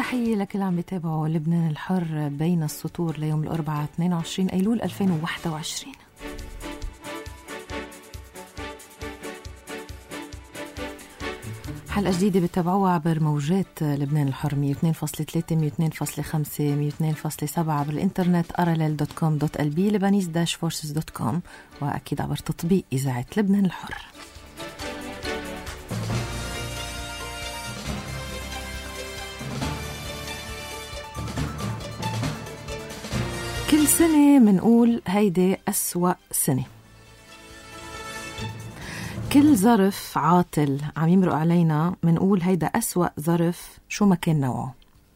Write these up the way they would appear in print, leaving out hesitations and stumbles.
تحية لكل عم بيتابعوا لبنان الحر بين السطور ليوم الأربعاء 22 أيلول 2021. حلقة جديدة بتابعوها عبر موجات لبنان الحر 102.3 102.5 102.7 عبر الإنترنت rll.com.lb lebanese-forces.com وأكيد عبر تطبيق إذاعة لبنان الحر. كل سنة منقول هيدي أسوأ سنة. كل ظرف عاطل عم يمرق علينا منقول هيدا أسوأ ظرف شو ما كان نوعه.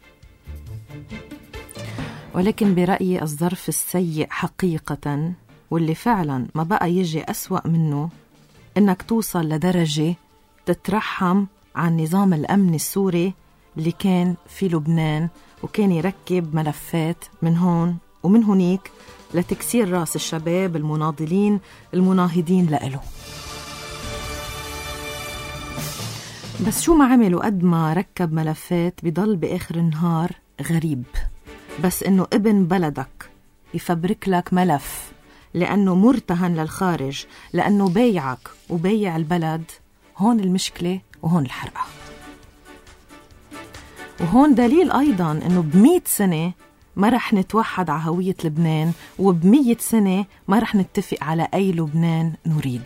ولكن برأيي الظرف السيء حقيقة واللي فعلا ما بقى يجي أسوأ منه إنك توصل لدرجة تترحم عن نظام الأمن السوري اللي كان في لبنان وكان يركب ملفات من هون ومن هنيك لتكسير راس الشباب المناضلين المناهضين لإله. بس شو ما عملوا قد ما ركب ملفات بضل بآخر النهار غريب. بس إنه ابن بلدك يفبرك لك ملف لأنه مرتهن للخارج لأنه بيعك وبيع البلد، هون المشكلة وهون الحرقة. وهون دليل أيضاً إنه ب100 سنة ما رح نتوحد على هوية لبنان، وب100 سنة ما رح نتفق على أي لبنان نريد.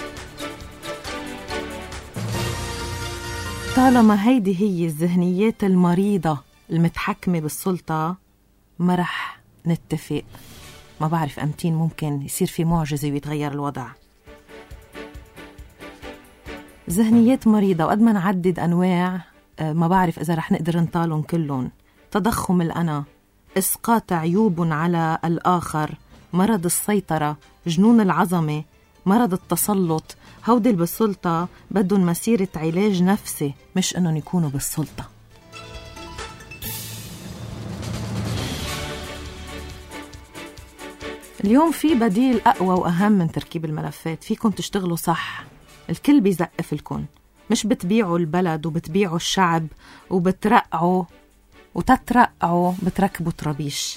طالما هيدي هي الذهنيات المريضة المتحكمة بالسلطة ما رح نتفق. ما بعرف أمتين ممكن يصير في معجزة ويتغير الوضع. ذهنيات مريضة، وقد ما نعدد أنواع ما بعرف إذا رح نقدر نطالهم كلهم. تضخم الأنا، إسقاط عيوب على الآخر، مرض السيطرة، جنون العظمة، مرض التسلط. هودي بالسلطة بدهم مسيرة علاج نفسي مش إنهم يكونوا بالسلطة. اليوم في بديل أقوى وأهم من تركيب الملفات. فيكم تشتغلوا صح، الكل بيزقف لكم، مش بتبيعوا البلد وبتبيعوا الشعب وبترقعوا وتترقعوا بتركبوا طرابيش.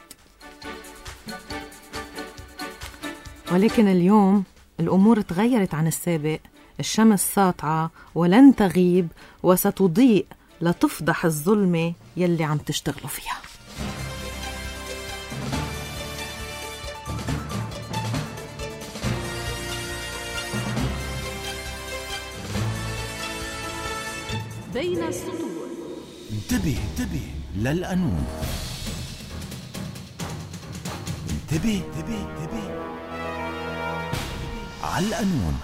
ولكن اليوم الأمور تغيرت عن السابق. الشمس ساطعة ولن تغيب وستضيء لتفضح الظلمة يلي عم تشتغلوا فيها. بين السطور. انتبه للقانون. انتبه على القانون.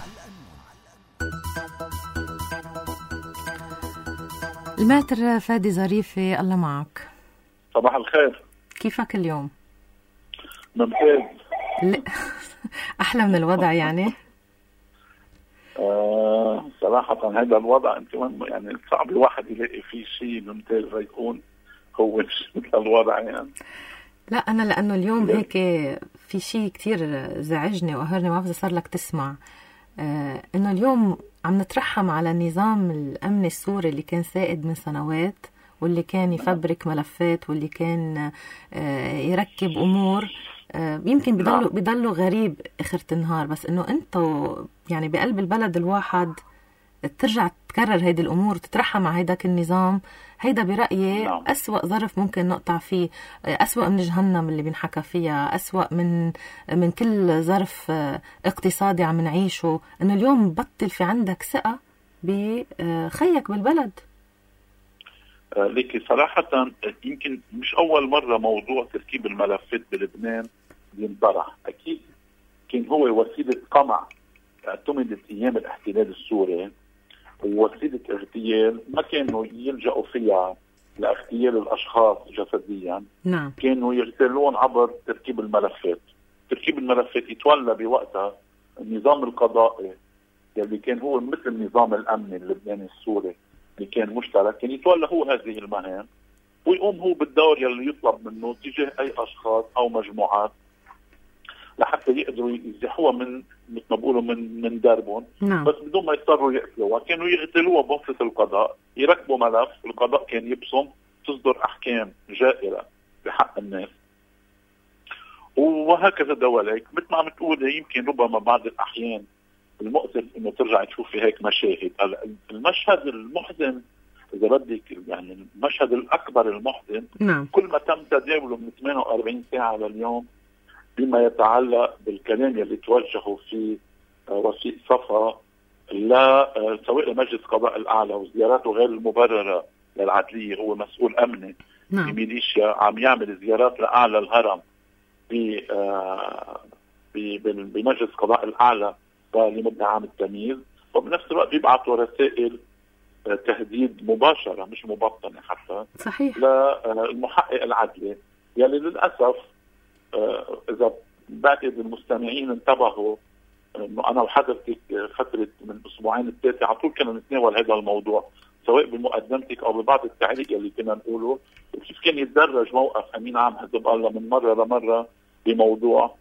الماتر فادي ظريفة، الله معك. صباح الخير. كيفك اليوم؟ ممتاز. أحلى من الوضع يعني؟ صراحة هذا الوضع انت يعني صعب الواحد يلاقي فيه شيء ممتاز يكون هو مثل الوضع يعني. لا أنا لأنه اليوم هيك في شيء كتير زعجني وقهرني، ما بعرف صار لك تسمع إنه اليوم عم نترحم على النظام الأمن السوري اللي كان سائد من سنوات، واللي كان يفبرك ملفات، واللي كان يركب أمور يمكن بيضلوا غريب آخر النهار. بس إنه أنتوا يعني بقلب البلد الواحد ترجع تكرر هيدي الأمور وتترحم على هيداك النظام. هيدا برأيي أسوأ ظرف ممكن نقطع فيه، أسوأ من جهنم اللي بنحكى فيها، أسوأ من كل ظرف اقتصادي عم نعيشه. إنه اليوم بطل في عندك ثقة بخيك بالبلد. لكن صراحة يمكن مش أول مرة موضوع تركيب الملفات بلبنان ينطرح. أكيد كان هو وسيلة قمع اعتمدت أيام الاحتلال السوري، ووسيلة اغتيال ما كانوا يلجأوا فيها لاغتيال الأشخاص جسديا. نعم. كانوا يغتالون عبر تركيب الملفات. تركيب الملفات يتولى بوقتها النظام القضائي يلي كان هو مثل نظام الأمن اللبناني السوري اللي كان مشترك، كان يتولى هو هذه المهام ويقوم هو بالدور يلي يطلب منه تجاه أي أشخاص أو مجموعات لحتى يقدروا يزحوها من مثل ما بقولوا من دربهم. نعم. بس بدون ما يضطروا يقتلوها. كانوا يقتلوها بواسطة القضاء، يركبوا ملف، القضاء كان يبصم تصدر أحكام جائرة بحق الناس. وهكذا دواليك مثل ما عم تقول، يمكن ربما بعض الأحيان المؤسف انه ترجع تشوفي هيك مشاهد. المشهد المحزن اذا بدك، يعني المشهد الاكبر المحزن، نعم. كل ما تم تداوله من 48 ساعه لليوم بما يتعلق بالكلام اللي توجهوا في رفيق صفا لا سواء لمجلس قضاء الاعلى وزياراته غير المبرره للعدليه، هو مسؤول امني بميليشيا عم يعمل زيارات لاعلى الهرم بمجلس قضاء الاعلى لمدعي التمييز، وبنفس الوقت بيبعثوا رسائل تهديد مباشرة مش مبطنة حتى صحيح للمحقق العدلي، يعني للأسف إذا بعتقد المستمعين انتبهوا إنه أنا وحضرتك فترة من أسبوعين ثلاثة على طول كنا نتناول هذا الموضوع سواء بمقدمتك أو ببعض التعليق اللي كنا نقوله، وكيف كان يتدرج موقف أمين عام حزب الله من مرة لمرة بموضوع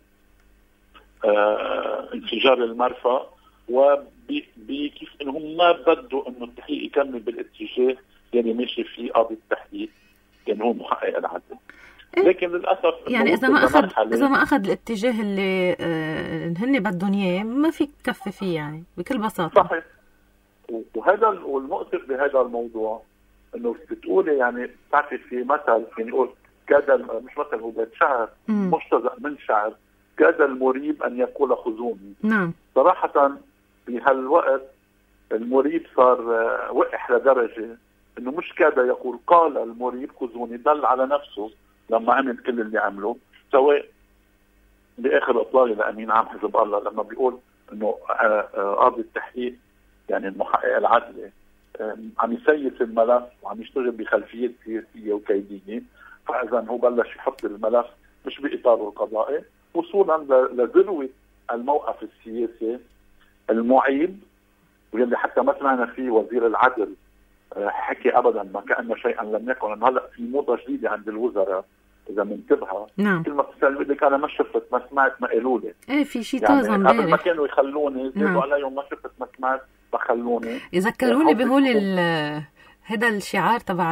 انفجار المرفأ، وكيف انهم ما بدوا انه التحقيق يكمل بالاتجاه اللي ماشي فيه قاضي التحقيق كان هو محقق العدل. لكن للاسف يعني اذا ما اخذ الاتجاه اللي هن بدهم اياه ما فيك تكفي فيه يعني بكل بساطه. صحيح. وهذا والمؤسف بهذا الموضوع انه بتقولي يعني بتعرفي في مثل يعني يقول كاد مش مثل، هو بيت شعر مجتزأ من شعر، كاد المريب ان يقول خذوني. نعم. صراحه بهالوقت المريب صار وقح لدرجه انه مش كاد يقول، قال المريب خذوني، دل على نفسه لما عمل كل اللي عمله، سواء باخر اطلاله لامين عام حزب الله لما بيقول انه قاضي التحقيق يعني المحقق العدلي عم يسيس الملف وعم يشتغل بخلفيه سياسيه وكيديه، فاذا هو بلش يحط الملف مش باطاره القضائي، وصولا لذروه الموقف السياسي المعيب، واللي حتى ما سمعنا فيه وزير العدل حكي ابدا ما كأن شيئا لم يكن. هلا في موضه جديده عند الوزراء اذا منتبهه، نعم. كل ما بتسال لك انا ما شفت ما سمعت ما قالوا لي، ايه في شيء يعني طازه قبل ما امبارح كانوا يخلوني زادوا عليهم ما شفت ما سمعت فخلوني. يذكروني بهول هذا الشعار تبع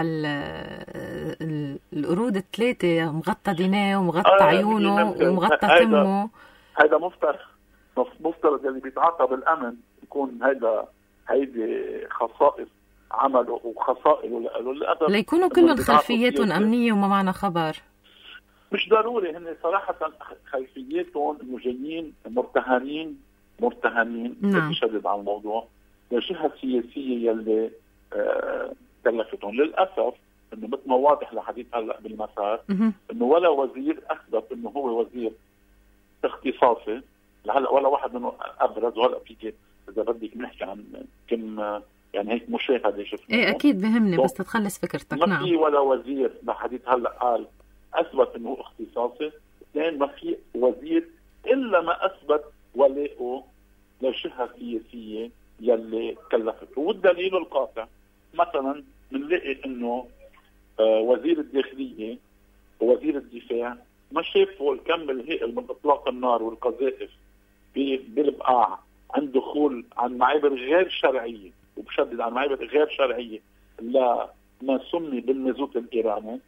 القرود الثلاثه، مغطى ديناه ومغطى عيونه ومغطى تمه. هذا مفترض اللي بيتعاطى بالامن يكون هيدي خصائص عمله وخصائله له ليكونوا كلهم خلفياتهم امنيه وما معنا خبر. مش ضروري، هن صراحه خلفياتهم انه جايين مرتهنين نعم. بشدد على الموضوع لجهه سياسيه يلي كلفتهم. للاسف انه مثل ما واضح لحديث هلا بالمسار انه ولا وزير اثبت انه هو وزير اختصاصي لهلا، ولا واحد منه ابرز. وهلا فيك اذا بدك نحكي عن كم يعني هيك مشاهده شفنا. ايه اكيد بهمني بس تتخلص فكرتك. ما نعم. في ولا وزير لحديث هلا قال اثبت انه هو اختصاصي. اثنين، ما في وزير الا ما اثبت ولاءه للجهه السياسيه يلي كلفته. والدليل القاطع مثلا بنلاقي انه وزير الداخليه ووزير الدفاع ما شافوا الكم الهائل من اطلاق النار والقذائف بالبقاع عن دخول عن معابر غير شرعيه، وبشدد عن معابر غير شرعيه لا ما سمي بالمازوت الايراني.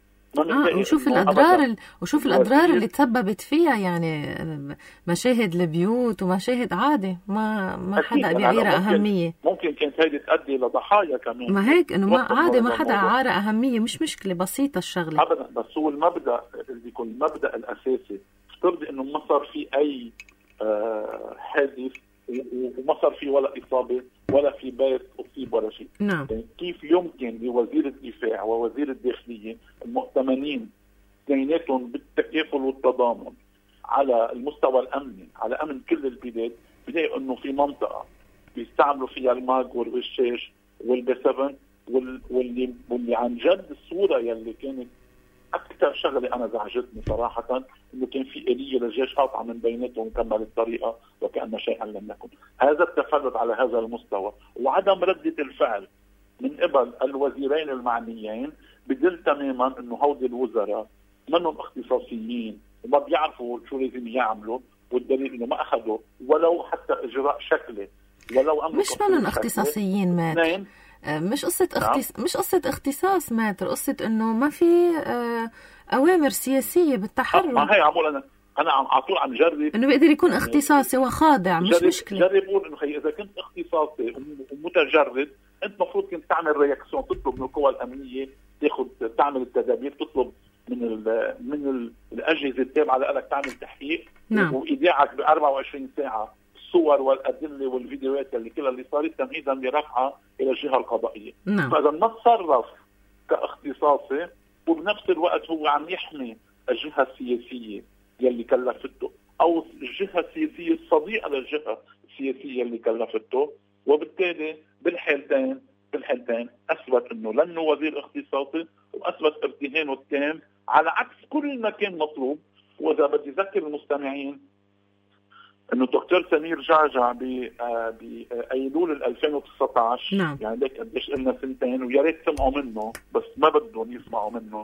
وشوف الأضرار اللي تسببت فيها، يعني مشاهد البيوت ومشاهد عادي ما حدا بيعيرها أهمية. ممكن كانت هيدي تؤدي لضحايا كمان. ما هيك إنه ما عادي ما حدا عارة أهمية، مش مشكلة بسيطة الشغلة أبدا. بس هو المبدأ اللي يكون المبدأ الأساسي افترض إنه ما صار في أي حادث وما صار في ولا إصابة ولا في بيت أصيب ولا شيء. نعم. يعني كيف يمكن لوزير الدفاع ووزير الداخلية المؤتمنين اثنيناتهم بالتكافل والتضامن على المستوى الأمني على أمن كل البلاد، بلاقي إنه في منطقة بيستعملوا فيها الماج والرشاش والبي7 واللي عن جد الصورة يلي كانت أكثر شغلة أنا زعجتني صراحة إنه كان في آلية للجيش قاطعة من بيناتهم وكمل الطريقة وكأن شيئا لم يكن. هذا التفرد على هذا المستوى وعدم ردة الفعل من قبل الوزيرين المعنيين بدل تماما إنه هودي الوزراء منهم اختصاصيين وما بيعرفوا شو لازم يعملوا، والدليل إنه ما أخذوا ولو حتى إجراء شكلي ولو أمر مش منهم اختصاصيين. مش قصة اختصاص ماتر، قصة انه ما في اوامر سياسية بالتحرك. ما هي عمول انا على طول عم جرب انه بيقدر يكون اختصاصي وخاضع، مش مشكلة. جرب قول انه اذا كنت اختصاصي ومتجرد انت مفروض كنت تعمل رياكسيون، تطلب من القوى الامنية تعمل التدابير، تطلب من الاجهزة التابعة لك تعمل تحقيق. نعم. وايداعك ب 24 ساعة الصور والادله والفيديوهات اللي كلها اللي صارت تمهيدا لرفعها الى الجهه القضائيه. نعم. فاذا ما تصرف كاختصاصي وبنفس الوقت هو عم يحمي الجهه السياسيه يلي كلفته او الجهه السياسيه الصديقه للجهه السياسيه اللي كلفته، وبالتالي بالحالتين اثبت انه لانه وزير اختصاصي واثبت ارتهانه التام على عكس كل ما كان مطلوب. واذا بدي اذكر المستمعين انه الدكتور سمير جعجع بايلول 2019 نعم. يعني ليك قديش قلنا سنتين ويا ريت سمعوا منه بس ما بدهم يسمعوا منه.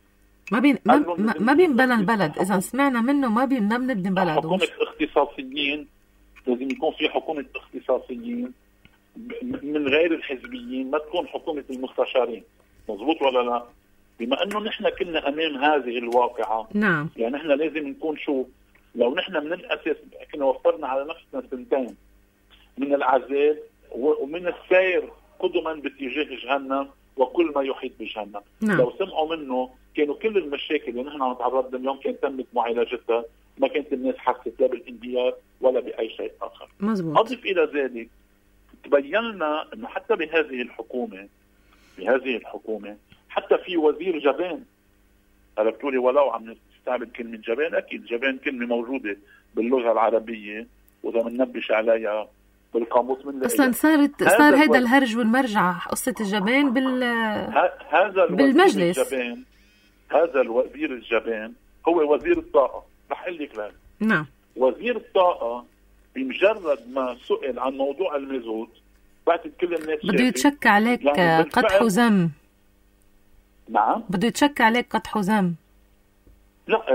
ما بينبنى البلد، اذا سمعنا منه ما بنبني بلد. حكومه اختصاصيين، لازم يكون في حكومه اختصاصيين من غير الحزبيين، ما تكون حكومه المستشارين. مزبوط ولا لا؟ بما انه نحن كنا امام هذه الواقعه. نعم. يعني نحن لازم نكون شو، لو نحن من الاساس كنا وفرنا على نفسنا سنتين من العذاب ومن السير قدما باتجاه جهنم وكل ما يحيط بجهنم. نعم. لو سمعوا منه كانوا كل المشاكل اللي نحن عم نتعرض لها اليوم كانت تمت معالجتها، ما كانت الناس حست لا بالانبياء ولا باي شيء اخر. مزبوط. اضف الى ذلك تبين لنا انه حتى بهذه الحكومه حتى في وزير جبان. قلبتوا لي ولو عم نستعمل كلمه جبان، اكيد جبان كلمه موجوده باللغه العربيه واذا بننبش عليها بالقاموس من اصلا صار هيدا الهرج والمرجع قصه الجبان بالمجلس. هذا الوزير الجبان هو وزير الطاقه. رح اقول لك ليه. نعم. وزير الطاقه بمجرد ما سئل عن موضوع المازوت بعتت كل الناس بده يتشك عليك يعني قدح وذم. نعم. بده يتشك عليك قدح وذم. لا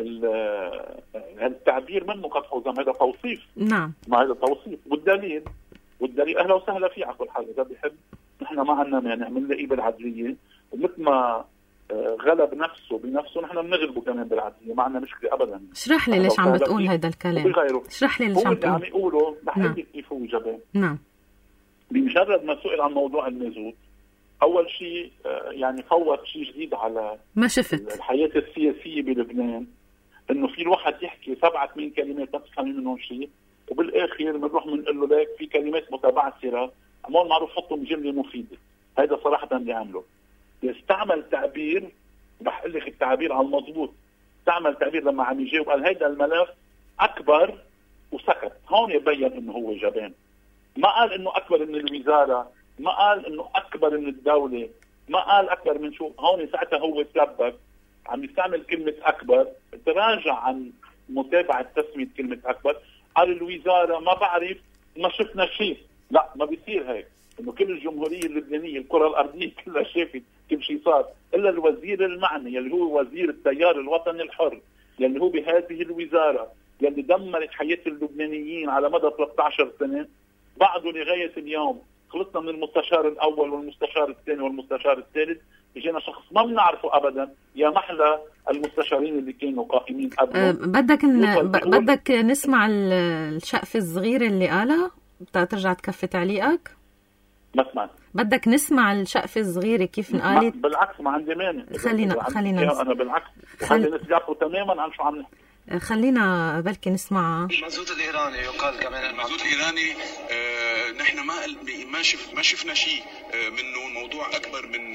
التعبير منه قدح وذم، هذا توصيف. نعم. ما هذا توصيف. والدليل اهلا وسهلا فيه على كل حال، اذا بيحب نحن ما عندنا مانع بنلاقيه بالعدليه، ومثل ما غلب نفسه بنفسه نحن بنغلبه كمان بالعدليه، ما عندنا مشكله ابدا. اشرح لي ليش عم بتقول هذا الكلام. اشرح لي ليش عم تقول. هو اللي عم يقوله رح احكي كيف هو جبان. نعم. بمجرد ما سئل عن موضوع المازوت اول شيء يعني فوت شيء جديد على ما شفت الحياه السياسيه بلبنان، انه في الواحد يحكي 7-8 كلمات ما تفهمي منهم شيء، وبالاخر بنروح بنقول له لك في كلمات متبعثره عمول معروف حطهم جمله مفيده. هذا صراحه اللي عمله. استعمل تعبير، رح اقول لك التعبير على المضبوط، استعمل تعبير لما عم يجاوب قال هيدا الملف اكبر وسكت. هون يبين انه هو جبان. ما قال انه اكبر من الوزاره، ما قال انه اكبر من الدوله، ما قال اكبر من شو. هون ساعتها هو تلبك عم يستعمل كلمه اكبر، تراجع عن متابعه تسميه كلمه اكبر، قال الوزاره ما بعرف ما شفنا شيء. لا ما بيصير هيك، انه كل الجمهوريه اللبنانيه الكره الارضيه كلها شافت كل شيء صار، الا الوزير المعني اللي هو وزير التيار الوطني الحر، اللي هو بهذه الوزاره اللي دمرت حياه اللبنانيين على مدى 13 سنه. بعده لغايه اليوم خلصنا من المستشار الاول والمستشار الثاني والمستشار الثالث، اجينا شخص ما بنعرفه ابدا. يا محلى المستشارين اللي كانوا قائمين قبله. بدك نسمع الشقفه الصغيره اللي قالها؟ ترجع تكفي تعليقك؟ ما سمعت. بدك نسمع الشقفة الصغيرة كيف انقالت؟ بالعكس ما عندي مانع. خلينا انا بالعكس وهذا الناس بيعرفوا تماما عن شو عم نحكي. خلينا بلكي نسمع. المازوت الايراني يقال كمان المازوت الايراني نحن ما شفنا شيء منه. الموضوع اكبر من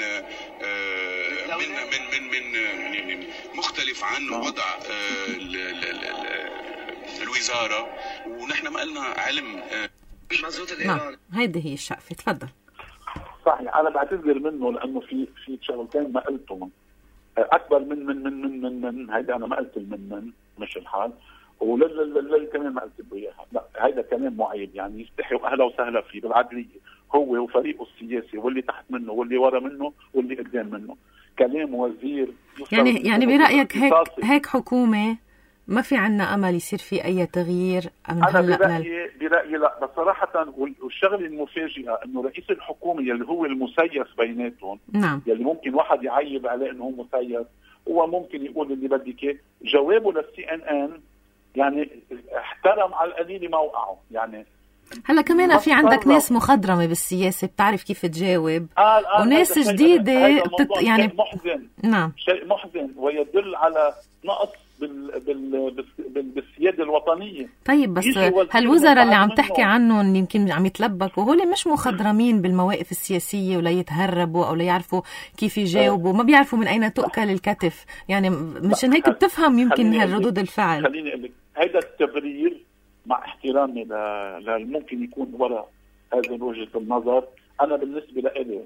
يعني مختلف عن وضع الوزاره، ونحن ما لنا علم. المازوت الايراني هيدي هي الشقفة. تفضل. صحيح. انا بعتذر منه لانه في شغلتين ما قلتهم. اكبر من هيدا انا ما قلت من مش الحال، ولل كمان ما قلت له اياها. لا هيدا كلام معيب يعني يستحي، واهلا وسهلا فيه بالعدليه هو وفريقه السياسي واللي تحت منه واللي ورا منه واللي قدام منه. كلام وزير يعني برايك هيك حكومه ما في عنا امل يصير في اي تغيير من انا هلا؟ برأيي لا، بس صراحه والشغله المفاجئه انه رئيس الحكومه يلي هو المسيس بيناتهم، نعم، يلي ممكن واحد يعيب عليه انه هو مسيس، هو ممكن يقول اللي بدك اياه. جوابه للCNN يعني احترم على القليل موقعه. يعني هلا كمان في عندك ناس مخضرمه بالسياسه بتعرف كيف تجاوب، وناس جديده يعني محزن. نعم، شيء محزن ويدل على نقص بالسياده الوطنيه. طيب بس هالوزراء اللي عم تحكي عنهم يمكن عم يتلبكوا، وهول مش مخضرمين بالمواقف السياسيه ولا يتهربوا او لا يعرفوا كيف يجاوبوا، ما بيعرفوا من اين تؤكل الكتف. يعني مشان هيك بتفهم يمكن هالردود الفعل. خليني اقول لك هيدا التبرير مع احترامي ممكن يكون وراء هذه وجهة النظر. أنا بالنسبة لي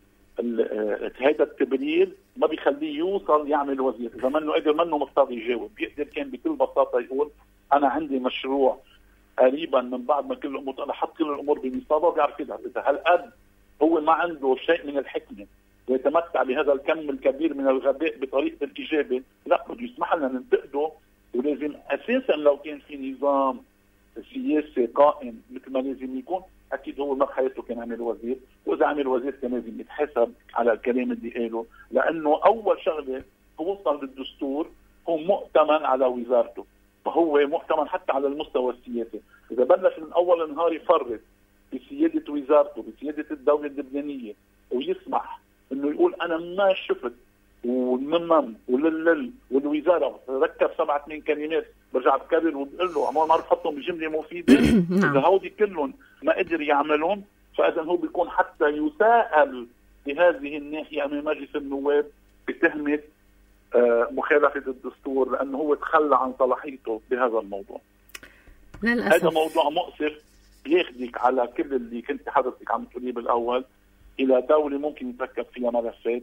هذا التبرير ما بيخليه يوصل يعمل وزير. إذا منه قدر منه مضطر يجاوب، بيقدر كان بكل بساطة يقول أنا عندي مشروع قريبا من بعد ما كل الأمور أنا حط كل الأمور بنصابه، بيعرف كده. إذا هالقد هو ما عنده شيء من الحكمة ويتمتع بهذا الكم الكبير من الغباء بطريقة الإجابة، لا بده يسمح لنا ننتقده. ولازم أساسا لو كان في نظام سياسي قائم مثل ما لازم يكون، اكيد هو ما بحياته كان عمل وزير، واذا عمل وزير كان لازم يتحاسب على الكلام اللي قاله، لانه اول شغله هو وصل بالدستور هو مؤتمن على وزارته، فهو مؤتمن حتى على المستوى السياسي. اذا بلش من اول نهار يفرط بسياده وزارته بسياده الدوله اللبنانيه ويسمح انه يقول انا ما شفت والممم واللل والوزاره ركب 7-8 كلمات، برجع بكرر وبقول له عمال ما حطهم بجمله مفيده. اذا هودي كلهم ما قدر يعملهم، فاذا هو بيكون حتى يساءل بهذه الناحيه امام مجلس النواب بتهمه مخالفه الدستور، لانه هو تخلى عن صلاحيته بهذا الموضوع. للأسف. هذا موضوع مؤسف ياخذك على كل اللي كنت حضرتك عم تقوليه بالاول الى دوله ممكن يتركب فيها ملفات.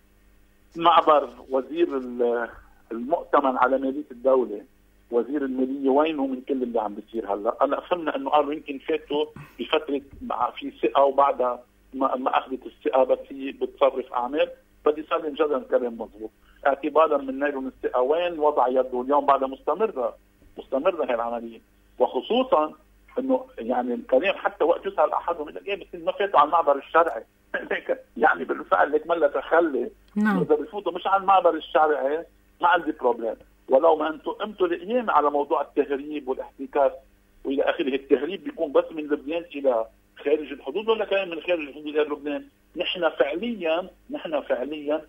معبر وزير المؤتمن على مالية الدولة، وزير المالية، وينه من كل اللي عم بيصير هلا؟ انا فهمنا انه قالوا يمكن فاتوا بفترة في ثقة وبعدها ما اخذت الثقة، بس هي بتصرف اعمال. بدي سالم جدا كلام مضبوط اعتبارا من نيل الثقة وين وضع يده اليوم بعدها مستمرة هي العملية. وخصوصا انه يعني الكلام حتى وقت يسأل احدهم يقول لك بس ما فاتوا على المعبر الشرعي. يعني بالفعل لك ملا تخلي. اذا بفوتوا مش على المعبر الشرعي ما عندي بروبليم، ولو ما انتم قمتوا الايام على موضوع التهريب والاحتكاك والى اخره. التهريب بيكون بس من لبنان الى خارج الحدود ولا كمان من خارج الحدود الى لبنان؟ نحن فعليا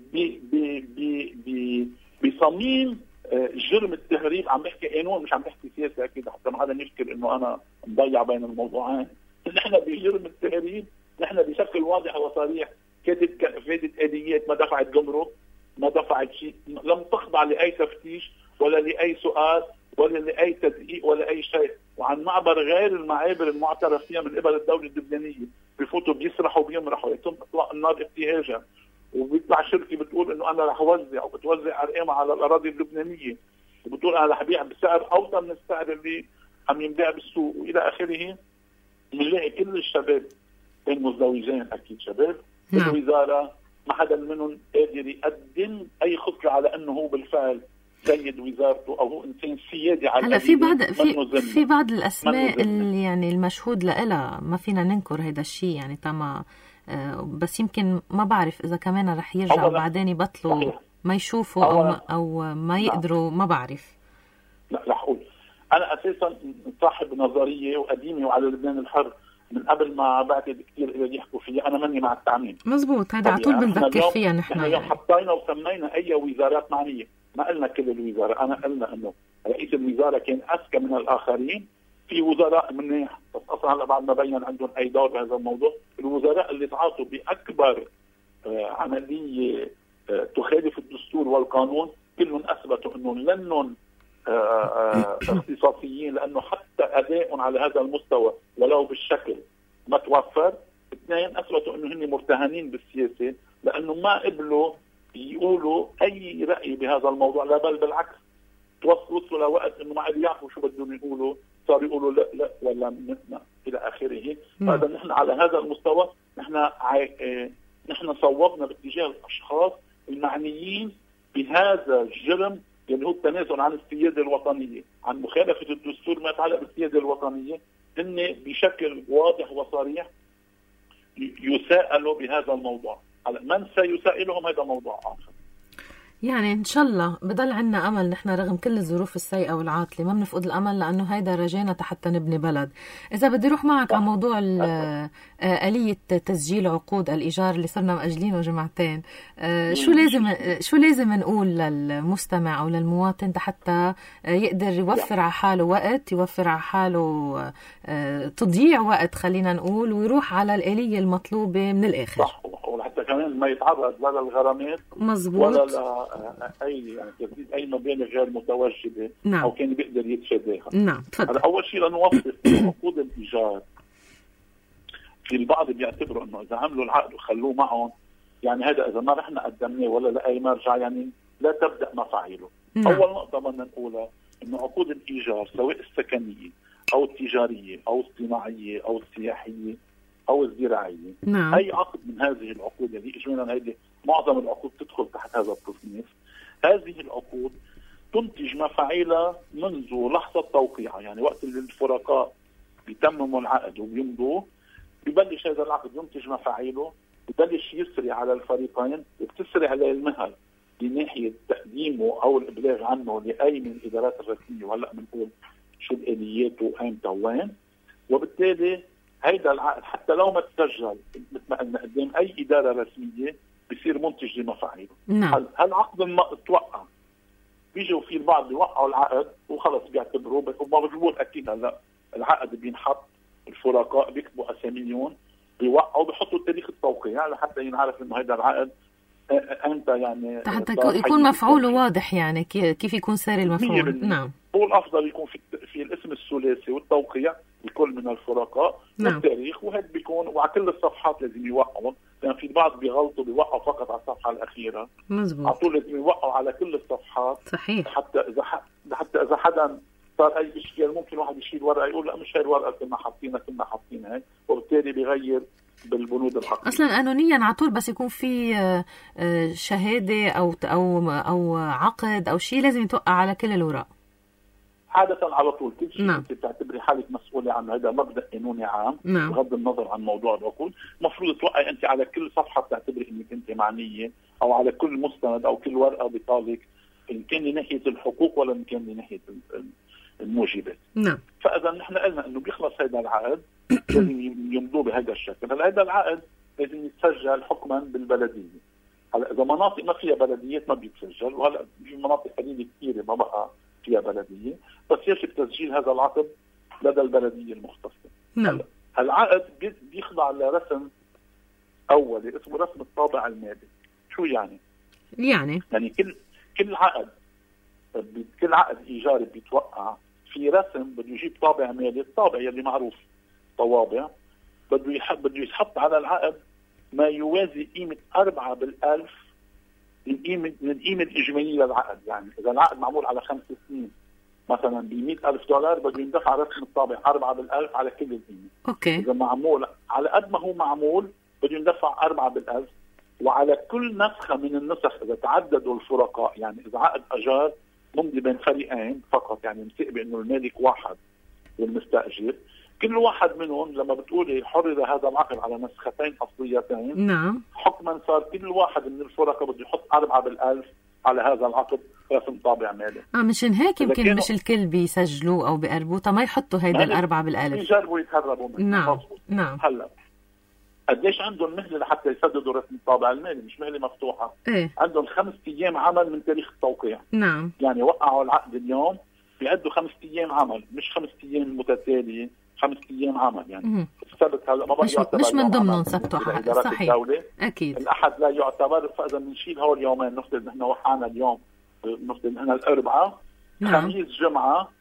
بصميم جرم التهريب. عم بحكي قانون مش عم بحكي سياسه اكيد حتى ما حدا يفكر انه انا مضيع بين الموضوعين. نحن بجرم التهريب نحن بشكل واضح وصريح فاتت آليات ما دفعت جمرك، ما دفعت شيء، لم تخضع لأي تفتيش ولا لأي سؤال ولا لأي تدقيق ولا أي شيء. وعن معبر غير المعابر المعترف فيها من قبل الدولة اللبنانية بفوتوا بيسرحوا بيمرحوا يتم إطلاق النار ابتهاجا، وبيطلع شركة بتقول إنه أنا رح أوزع وبتوزع أرقام على الأراضي اللبنانية وبتقول أنا رح أبيع بسعر أوطى من السعر اللي عم ينباع بالسوق وإلى آخره. بنلاقي كل الشباب بين مزدوجين اكيد شباب الوزاره ما حدا منهم قادر يقدم اي خطه على انه هو بالفعل سيد وزارته او هو انسان سيادي على هلا في بعض الاسماء اللي يعني المشهود لها ما فينا ننكر هذا الشيء يعني طبعا، بس يمكن ما بعرف اذا كمان رح يرجعوا بعدين يبطلوا ما يشوفوا او ما يقدروا. ما بعرف. لا رح اقول انا اساسا صاحب نظريه وقديمه وعلى لبنان الحر من قبل ما بعتقد كثير اللي يحكوا فيها. انا ماني مع التعميم. مزبوط، هذا على طول بنذكر فيها نحن. اليوم حطينا وسمينا اي وزارات معنيه، ما قلنا كل الوزاره. انا قلنا انه رئيس الوزاره كان اذكى من الاخرين، في وزراء منيح بس اصلا هلا بعد ما بين عندهم اي دور بهذا الموضوع. الوزراء اللي تعاطوا باكبر عمليه تخالف الدستور والقانون كلهم اثبتوا انه لنهم اختصاصيين، لانه حتى ادائهم على هذا المستوى ولو بالشكل ما توفر. اثنين اثبتوا انه هن مرتهنين بالسياسه، لانه ما قبلوا يقولوا اي راي بهذا الموضوع، لا بل بالعكس توصلوا لوقت انه ما عاد يعرفوا شو بدهم يقولوا، صار يقولوا لا ولا الى اخره. فاذا نحن على هذا المستوى نحن صوبنا باتجاه الاشخاص المعنيين بهذا الجرم اللي هو التنازل التنازل عن السيادة الوطنية، عن مخالفة الدستور ما يتعلق بالسيادة الوطنية، هن بشكل واضح وصريح يسائلوا بهذا الموضوع. من سيسائلهم هذا موضوع آخر. يعني إن شاء الله بضل عنا أمل، نحن رغم كل الظروف السيئة والعاطلة ما بنفقد الأمل، لأنه هيدا رجانا حتى نبني بلد. إذا بدي روح معك على موضوع آلية تسجيل عقود الإيجار اللي صرنا مأجلينه جمعتين، شو لازم نقول للمستمع أو للمواطن حتى يقدر يوفر على حاله وقت، يوفر على حاله تضييع وقت خلينا نقول، ويروح على الآلية المطلوبة من الآخر؟ صح، وحتى كمان ما يتعرض لا للغرامات مزبوط ولا اي يعني تسديد اي مبالغ غير متوجبه. نعم. او كان بيقدر يتفاداها. نعم تفضل. اول شيء لنوضح عقود الايجار، في البعض بيعتبروا انه اذا عملوا العقد وخلوه معهم يعني هذا اذا ما رحنا قدمناه ولا لاي مرجع يعني لا تبدا مفاعيله. نعم. اول نقطه بدنا نقولها انه عقود الايجار سواء السكنيه او التجاريه او الصناعيه او السياحيه او الزراعيه، نعم. اي عقد من هذه العقود اللي اجمالا هيدي معظم العقود تدخل تحت هذا التصنيف، هذه العقود تنتج مفاعيلها منذ لحظه توقيعها. يعني وقت اللي الفرقاء بيتمموا العقد وبيمضوا ببلش هذا العقد ينتج مفاعيله، ببلش يسري على الفريقين، وبتسري على المهل بناحيه تقديمه او الابلاغ عنه لاي من الادارات الرسميه، وهلا بنقول شو الاليات وامتى وين. وبالتالي هيدا العقد حتى لو ما تسجل مثل ما قلنا قدام اي اداره رسميه بصير منتج لمفاعيله. نعم. هالعقد توقع، بيجوا في البعض بيوقعوا العقد وخلص بيعتبروه وما بيجيبوه اكيد. هلا العقد بينحط، الفرقاء بيكتبوا اساميهم، بيوقعوا، بيحطوا تاريخ التوقيع لحتى ينعرف انه هيدا العقد امتى يعني حتى يكون مفعوله واضح، يعني كيف يكون ساري المفعول. نعم. هو الافضل يكون في الاسم الثلاثي والتوقيع لكل من الفرقاء. نعم. والتاريخ، وهذا بيكون وعلى كل الصفحات لازم يوقعوا، لان في البعض بيغلطوا بيوقعوا فقط على الصفحه الاخيره. مزبوط. على طول لازم يوقعوا على كل الصفحات. صحيح. حتى اذا حدا صار اي اشكال ممكن واحد يشيل ورقه يقول لا مش هاي الورقه كنا حاطينها هيك، وبالتالي بيغير بالبنود الحقيقيه. اصلا قانونيا على طول بس يكون في شهاده او عقد او شيء لازم يتوقع على كل الوراق عاده على طول. كل شيء نعم. انت بتعتبري حالك مسؤوله عنه، هذا مبدا قانوني عام. نعم. بغض النظر عن موضوع العقود المفروض توقعي انت على كل صفحه بتعتبري انك انت معنيه، او على كل مستند او كل ورقه بيطالك، ان كان لناحيه الحقوق ولا ان كان لناحيه الموجبات. نعم. فاذا نحن قلنا انه بيخلص هذا العقد لازم يمضوا بهذا الشكل. هذا العقد لازم يتسجل حكما بالبلديه. هلا اذا مناطق ما فيها بلديات ما بيتسجل، وهلا في مناطق قليله كثيره ما بقى فيها بلديه، بس يجب تسجيل هذا العقد لدى البلديه المختصه. نعم. العقد بيخضع لرسم اولي اسمه رسم الطابع المالي. شو يعني؟ يعني كل عقد ايجاري بيتوقع في رسم بده يجيب طابع مالي، الطابع يلي معروف طوابع، بده يحط على العقد ما يوازي قيمه 4 بالألف من القيمه الاجماليه للعقد. يعني اذا العقد معمول على 5 سنين مثلا $100,000 بده يندفع رسم الطابع 4 بالألف على كل القيمه. اوكي. اذا معمول على قد ما هو معمول بده يندفع 4 بالألف، وعلى كل نسخه من النسخ اذا تعددوا الفرقاء، يعني اذا عقد اجار ممضي بين فريقين فقط، يعني مسئ بانه المالك واحد والمستاجر، كل واحد منهم لما بتقولي حرر هذا العقد على نسختين اصليتين، نعم، حكما صار كل واحد من الفرقاء بده يحط 4 بالألف على هذا العقد رسم طابع مالي. مشان هيك يمكن مش الكل بيسجلوا او بيقربوا ما يحطوا هيدا ال4 بالألف، بيجربوا يتهربوا منه. نعم. نعم. هلا قديش عندهم مهله لحتى يسددوا رسم الطابع المالي؟ مش مهله مفتوحه. ايه؟ عندهم 5 أيام عمل من تاريخ التوقيع. نعم. يعني وقعوا العقد اليوم بيعدوا 5 أيام عمل، مش 5 أيام متتاليه، 5 أيام عمل. يعني السبت هلا ما بقى مش من ضمنهم سبت وحد. صحيح الدولة. اكيد. الاحد لا يعتبر، فاذا بنشيل هول اليومين، نفترض نحن وقعنا اليوم، نفترض نحن الاربعاء، نعم. خميس جمعه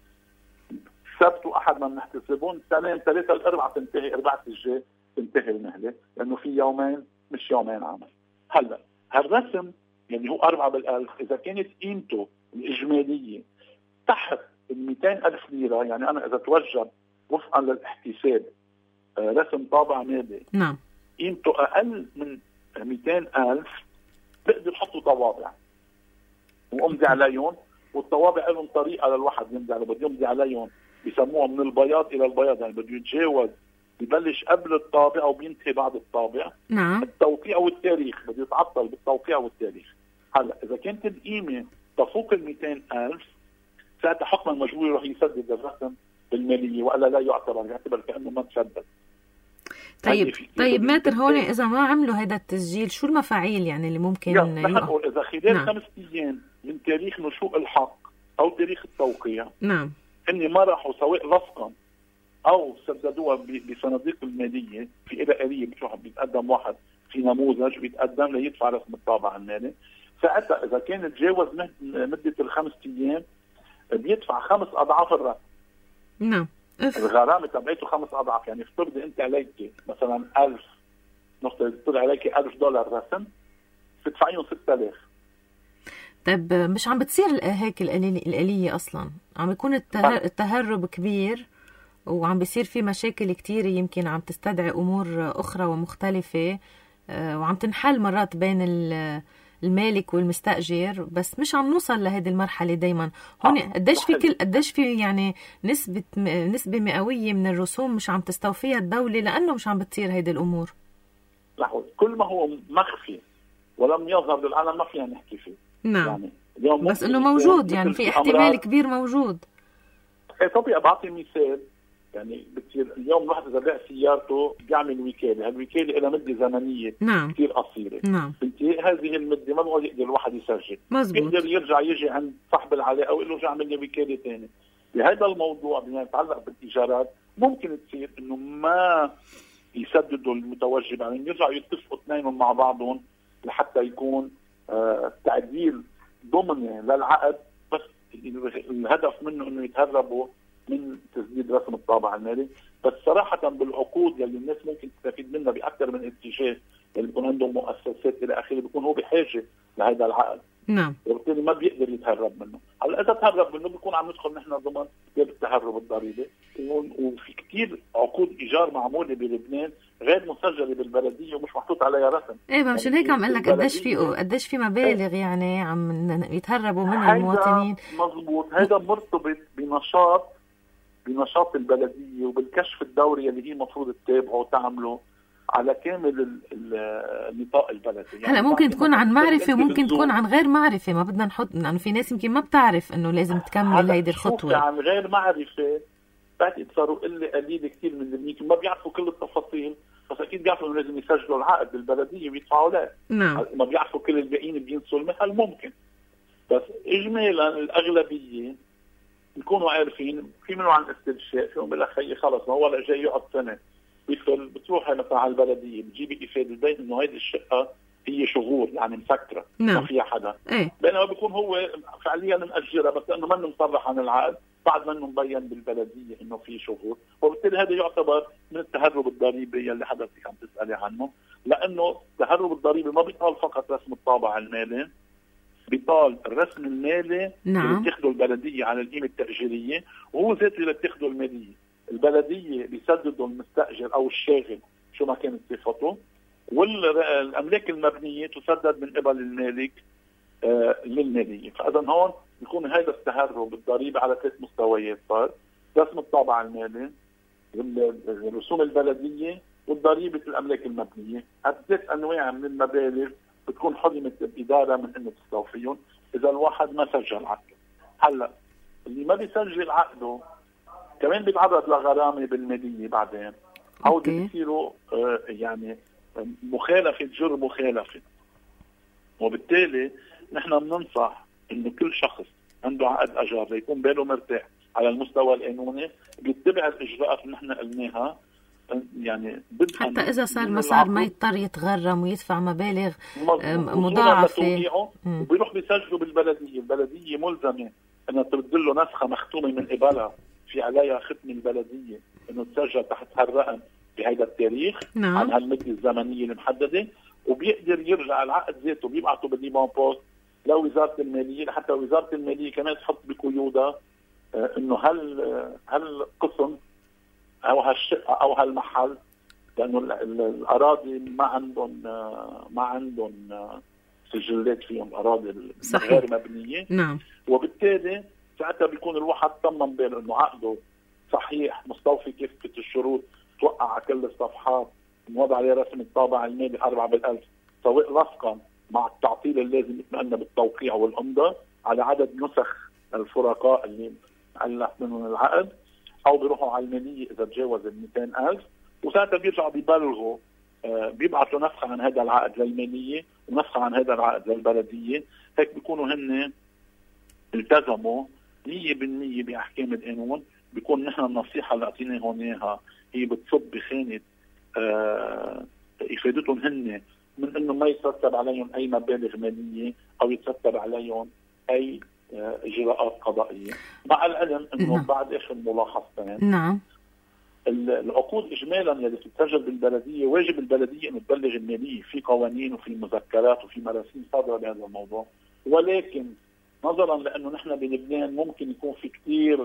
سبت واحد ما بنحتسبهم، سلام ثلاثه الاربعاء تنتهي، اربعه الجاي تنتهي المهله، لانه في يومين مش يومين عمل. هلا هالرسم يعني هو 4 بالألف، اذا كانت قيمته الاجماليه تحت 200,000 ليره، يعني انا اذا توجب وفقا للاحتساب رسم طابع مالي، نعم، قيمته اقل من 200,000 بقدر يحطوا طوابع وامضي عليهم والطوابع لهم طريقه للواحد يمضي على، بده يمضي عليهم بيسموها من البياض الى البياض، يعني بده يتجاوز، ببلش قبل الطابع وبينتهي بعد الطابع. نعم. التوقيع والتاريخ بده يتعطل بالتوقيع والتاريخ. هلا اذا كانت القيمه تفوق ال 200,000 ساعتها حكما مجبور يروح يسدد الرسم بالماليه، والا لا يعتبر كانه ما تسدد. طيب ماتر، هون اذا ما عملوا هذا التسجيل شو المفاعيل يعني اللي ممكن يقع؟ اذا خلال 5 ايام من تاريخ نشوء الحق او تاريخ التوقيع، نعم، اني ما راحوا سواء لصقا او سددوها بصناديق الماليه، في إلى آلية بتروح بيتقدم واحد في نموذج بيتقدم ليدفع رسم الطابع المالي، ساعتها اذا كان تجاوز مده ال5 ايام بيدفع 5 أضعاف الرسم. نعم. الغرامه تبعته 5 أضعاف، يعني افترضي انت عليك مثلا 1000، نفترض يطلع عليك $1000 رسم، بتدفعيهم 6000. طيب مش عم بتصير هيك الآلية اصلا، عم يكون التهرب كبير وعم بيصير في مشاكل كتير يمكن عم تستدعي امور اخرى ومختلفة، وعم تنحل مرات بين المالك والمستأجر، بس مش عم نوصل لهذه المرحلة دايما. هون قديش في يعني نسبة مئوية من الرسوم مش عم تستوفيها الدولة لأنه مش عم بتصير هذه الأمور. لحظة، كل ما هو مخفي ولم يظهر للعالم ما فينا نحكي فيه. نعم. يعني اليوم بس إنه موجود، يعني في احتمال كبير موجود. طبيعي بعطي مثال، يعني بتصير اليوم الواحد اذا باع سيارته بيعمل وكاله، هالوكاله لها مده زمنيه نعم كثير قصيره. نعم. هذه المده ما بقول يقدر الواحد يسجل، مزبوط. يقدر يرجع يجي عند صاحب العلاقه ويقول له رجع اعمل لي وكاله ثانيه. بهذا الموضوع بما يتعلق بالايجارات ممكن تصير انه ما يسددوا المتوجب، يعني يرجعوا يتفقوا اثنينهم مع بعضهم لحتى يكون تعديل ضمني للعقد، بس الهدف منه انه يتهربوا من تسديد رسم الطابع المالي. بس صراحة بالعقود يلي الناس ممكن تستفيد منها بأكثر من اتجاه، اللي بيكون عندهم مؤسسات إلى آخره، بيكون هو بحاجة لهذا العقد. نعم. وبالتالي ما بيقدر يتهرب منه. هلا إذا تهرب منه بيكون عم ندخل نحن ضمن باب التهرب الضريبي، وفي كثير عقود إيجار معمولة بلبنان غير مسجلة بالبلدية ومش محطوط عليها رسم. إيه مشان هيك عم أقول لك قديش في مبالغ يعني عم يتهربوا من المواطنين. مضبوط. هذا مرتبط بنشاط البلدية وبالكشف الدوري اللي هي مفروض تتابعه وتعمله على كامل النطاق البلدي. يعني هلا ممكن تكون عن معرفة وممكن تكون عن غير معرفة، ما بدنا نحط لأنه في ناس يمكن ما بتعرف إنه لازم تكمل هيدي الخطوة. عن غير معرفة بعتقد صاروا قليل كثير من اللي يمكن ما بيعرفوا كل التفاصيل، بس أكيد بيعرفوا إنه لازم يسجلوا العقد بالبلدية ويدفعوا له. نعم. ما بيعرفوا كل الباقيين بينسوا المثل ممكن، بس إجمالا الأغلبية يكونوا عارفين. في منهم عن استرشاء، فيهم بيقول لك خيي خلص ما هو جاي يقعد سنه بيدخل، بتروح مثلا على البلديه بتجيب افاده البيت انه هيدي الشقه هي شهور يعني مسكره. نعم. ما فيها حدا. ايه. بينما بيكون هو فعليا مأجرها، بس لانه منه مصرح عن العقد بعد منه مبين بالبلديه انه في شهور، وبالتالي هذا يعتبر من التهرب الضريبي يلي حضرتك عم تسالي عنه. لانه التهرب الضريبي ما بيطال فقط رسم الطابع المالي، بيطال الرسم المالي. نعم. اللي بتاخده البلديه على القيمه التاجيريه، وهو ذاته اللي بتاخده الماليه. البلديه بيسدده المستاجر او الشاغل شو ما كانت صفته، والاملاك المبنيه تسدد من قبل المالك للماليه. فاذا هون بيكون هذا التهرب الضريبي على 3 مستويات، صار رسم الطابع المالي، الرسوم البلديه، والضريبه الاملاك المبنيه. هالثلاث انواع من المبالغ بتكون حرمت الاداره من انه تستوفيهم اذا الواحد ما سجل عقده. هلا اللي ما بيسجل عقده كمان بيتعرض لغرامه بالماليه بعدين، او بيصيروا يعني مخالفه جر مخالفه. وبالتالي نحن بننصح انه كل شخص عنده عقد اجار ليكون باله مرتاح على المستوى القانوني بيتبع الاجراءات اللي نحن قلناها، يعني حتى إذا صار مسار ما يضطر يتغرم ويدفع مبالغ مضاعفة. وبيروح بيسجلوا بالبلدية. البلدية ملزمة أنها ترد له نسخة مختومة من قبلها في عليها ختم البلدية أنه تسجل تحت هالرقم بهذا التاريخ. نعم. عن هالمدة الزمنية المحددة، وبيقدر يرجع العقد ذاته بيبعته بالليبان بوست لوزارة المالية، لحتى وزارة المالية كمان تحط بقيودها أنه هالقسم او هالشقه او هالمحل، لانه الاراضي ما عندهم سجلات فيهم أراضي صحيح. غير مبنية. نعم. وبالتالي ساعتها بيكون الواحد طمن باله إنه عقده صحيح مستوفي كافة الشروط، توقع على كل الصفحات، موضع عليه رسم الطابع المالي 4/1000 سواء رفقا مع التعطيل اللازم يتمنى بالتوقيع والأمضة على عدد نسخ الفرقاء اللي علق منهم العقد، أو بيروحوا على المالية إذا تجاوز 200,000، وساعتها بيرجعوا بيبلغوا بيبعثوا نسخة عن هذا العقد للمالية ونسخة عن هذا العقد للبلدية. هيك بيكونوا هن التزموا 100% بأحكام القانون. بيكون نحن النصيحة اللي أعطيناهم إياها هي بتصب بخانة إفادتهم هن من إنه ما يترتب عليهم أي مبالغ مالية أو يترتب عليهم أي إجراءات قضائية، مع العلم إنه نعم. بعد آخر ملاحظتين نعم. العقود إجمالا يلي تتسجل بالبلدية واجب البلدية أن تبلغ المالية، في قوانين وفي مذكرات وفي مراسيم صادرة بهذا الموضوع. ولكن نظرا لأنه نحن بلبنان ممكن يكون في كتير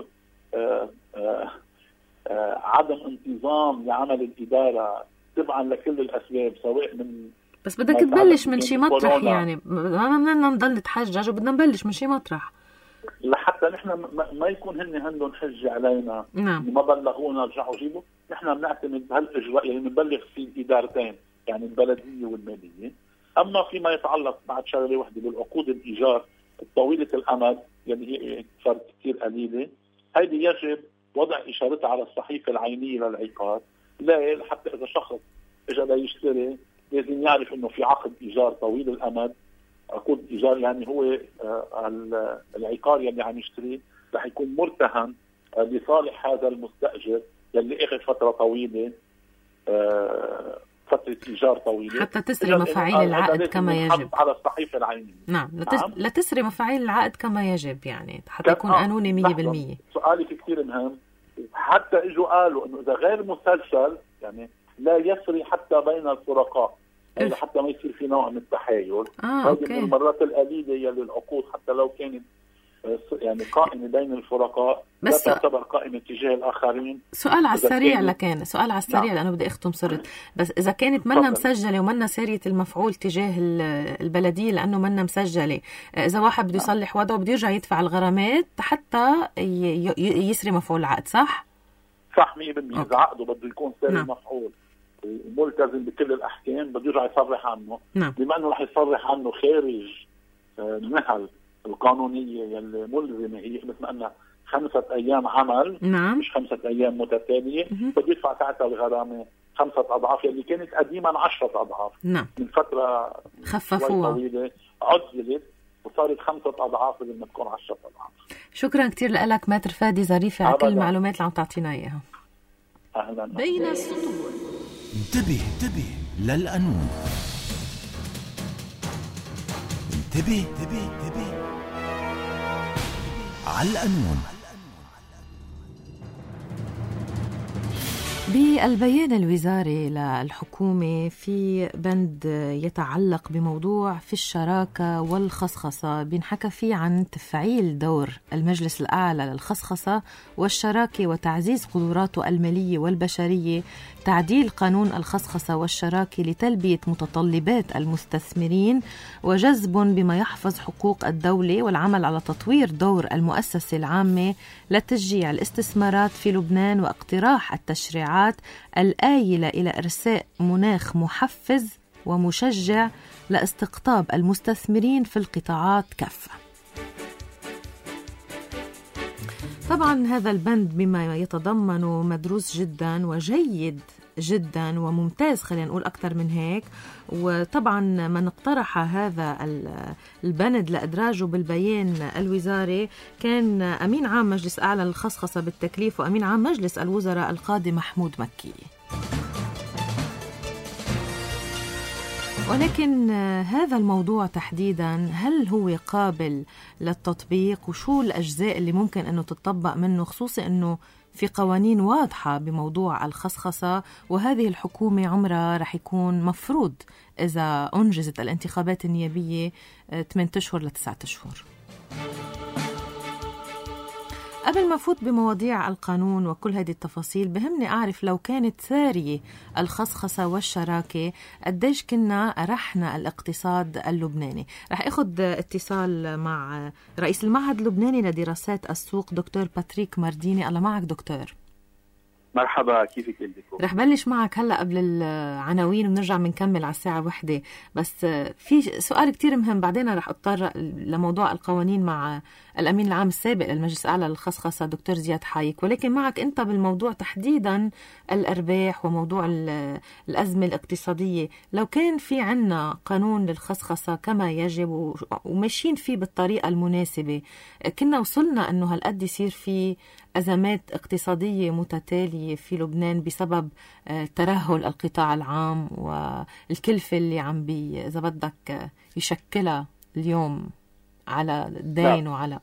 عدم انتظام لعمل الإدارة تبعا لكل الأسباب، سواء من بس بدك تبلش من شي مطرح، يعني ما بدنا نضل نتحجج وبدنا نبلش من شي مطرح لحتى نحن ما يكون هن عندهم حجة علينا. نعم. ما بلغونا رجعوا جيبوا. نحن بنعتمد بهالإجراء يعني نبلغ في الإدارتين، يعني البلدية والمالية. أما فيما يتعلق بعد شغلة واحدة بالعقود الإيجار الطويلة الأمد يعني هي صارت كثير قليلة، هيدي يجب وضع إشارتها على الصحيفة العينية للعقار. لا حتى إذا شخص إجا ليشتري لازم يعرف إنه في عقد إيجار طويل الأمد. عقود إيجار يعني هو العقار يلي عم يشتري رح يكون مرتهن لصالح هذا المستأجر يلي أخذ فترة طويلة، فترة إيجار طويلة، حتى تسري مفاعيل العقد كما يجب على الصحيفة العينية. نعم. لا تسري مفاعيل العقد كما يجب، يعني حتى يكون قانوني 100%. سؤالي في كثير مهم. حتى اجوا قالوا انه اذا غير مسلسل يعني لا يسري حتى بين الفرقاء، يعني حتى ما يصير في نوع من التحايل. هذه من المرات القليلة يلي العقود حتى لو كانت يعني قائمة بين الفرقاء لا تعتبر قائمة تجاه الآخرين. سؤال على السريع لكان سؤال على السريع. نعم. لأنه بدي أختم صرت. بس إذا كانت منا مسجلة ومنا سارية المفعول تجاه البلدية لأنه منا مسجلة، إذا واحد بده يصلح وضعه بده يرجع يدفع الغرامات حتى يسري مفعول العقد، صح؟ صح 100%. إذا عقده بده يكون ساري مفعول ملتزم بكل الأحكام بده يرجع يصرح عنه. نعم. بما أنه رح يصرح عنه خارج النهل القانونية يلي ملزمة هي مثل ما قلنا 5 أيام عمل. نعم. مش 5 أيام متتالية. بده يدفع ساعتها الغرامة 5 أضعاف يلي كانت قديما 10 أضعاف. نعم. من فترة خففوها طويلة عدلت وصارت 5 أضعاف لما تكون 10 أضعاف. شكرا كتير لك ماتر فادي ظريفة على كل المعلومات اللي عم تعطينا إياها. أهلا. بين السطور. انتبه للقانون. انتبه على القانون. بالبيان الوزاري للحكومة في بند يتعلق بموضوع في الشراكة والخصخصة بينحكى فيه عن تفعيل دور المجلس الأعلى للخصخصة والشراكة وتعزيز قدراته المالية والبشرية، تعديل قانون الخصخصة والشراكة لتلبية متطلبات المستثمرين وجذب بما يحفظ حقوق الدولة، والعمل على تطوير دور المؤسسة العامة لتشجيع الاستثمارات في لبنان، واقتراح التشريعات الآيلة إلى إرساء مناخ محفز ومشجع لاستقطاب المستثمرين في القطاعات كافة. طبعا هذا البند بما يتضمنه مدروس جدا وجيد جدا وممتاز، خلينا نقول أكثر من هيك. وطبعا من اقترح هذا البند لإدراجه بالبيان الوزاري كان أمين عام مجلس أعلى للخصخصة بالتكليف وأمين عام مجلس الوزراء القاضي محمود مكي. ولكن هذا الموضوع تحديدا هل هو قابل للتطبيق، وشو الأجزاء اللي ممكن أنه تطبق منه، خصوصا أنه في قوانين واضحة بموضوع الخصخصة، وهذه الحكومة عمرها رح يكون مفروض إذا أنجزت الانتخابات النيابية 8 أشهر ل9 أشهر. قبل ما فوت بمواضيع القانون وكل هذه التفاصيل، بهمني أعرف لو كانت سارية الخصخصة والشراكة قديش كنا رحنا الاقتصاد اللبناني. رح أخذ اتصال مع رئيس المعهد اللبناني لدراسات السوق دكتور باتريك مارديني. الله معك دكتور. مرحبا، كيفك انت؟ رح بلش معك هلأ قبل العناوين ونرجع بنكمل على الساعة 1. بس في سؤال كتير مهم، بعدين رح اضطر لموضوع القوانين مع الأمين العام السابق للمجلس الأعلى للخصخصة دكتور زياد حايك، ولكن معك أنت بالموضوع تحديدا الأرباح وموضوع الأزمة الاقتصادية. لو كان في عنا قانون للخصخصة كما يجب وماشيين فيه بالطريقة المناسبة، كنا وصلنا أنه هالقد يصير في أزمات اقتصادية متتالية في لبنان بسبب ترهل القطاع العام والكلفة اللي عم إذا بدك يشكلها اليوم على الدين. لا. وعلى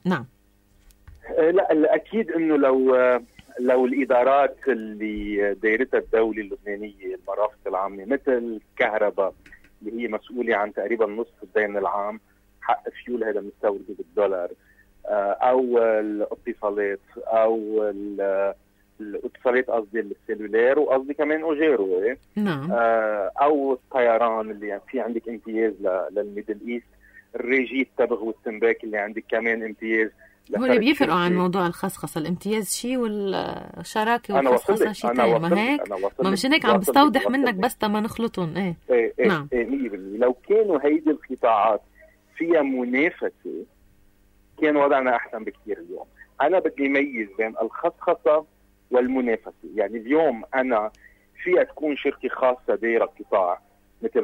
لا أكيد إنه لو الإدارات اللي دايرتها الدولة اللبنانية المرافق العامة مثل الكهرباء اللي هي مسؤولة عن تقريبا نصف الدين العام، حق فيول هذا مستورد بالدولار، او الاتصالات او الاتصالات قصدي السيلولار وقصدي كمان اوجيرو، نعم، او الطيران اللي في عندك امتياز للميدل ايست، الريجي التبغ والتنباك اللي عندك كمان امتياز. هو اللي بيفرقوا عن موضوع الخصخصة، الامتياز شيء والشراكة والخصخصة شيء ثاني. ما هيك؟ ما مش هيك عم بستوضح منك بس ما نخلطهم. نعم. 100%. لو كانوا هيدي القطاعات فيها منافسة كان وضعنا أحسن بكثير. اليوم أنا بدي ميز بين الخصخصة والمنافسة. يعني اليوم أنا فيها تكون شركة خاصة دايرة قطاع مثل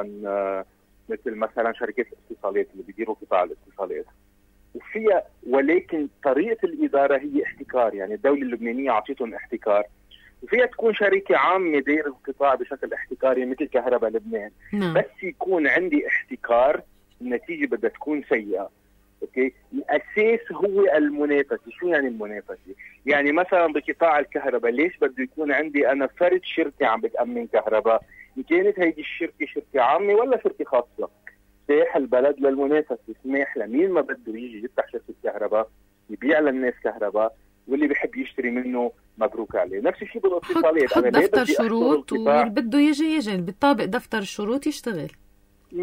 مثلا شركات الاتصالات اللي بيديروا قطاع الاتصالات، وفيها ولكن طريقة الإدارة هي احتكار، يعني الدولة اللبنانية عطيتهم احتكار. وفيها تكون شركة عامة دايرة القطاع بشكل احتكاري مثل كهرباء لبنان. بس يكون عندي احتكار النتيجة بدها تكون سيئة. اوكي، الاساس هو المنافسه. شو يعني المنافسه؟ يعني مثلا بقطاع الكهرباء ليش بده يكون عندي انا فرد شركه عم بتامن كهرباء، ان كانت هيدي الشركه شركه عامه ولا شركه خاصه؟ سماح البلد للمنافسه، سماح لمين ما بده يجي يفتح شركه كهرباء يبيع للناس كهرباء، واللي بيحب يشتري منه مبروك عليه. نفس الشيء بالاتصالات، حط دفتر شروط واللي بده يجي بالطابق دفتر الشروط يشتغل 100%.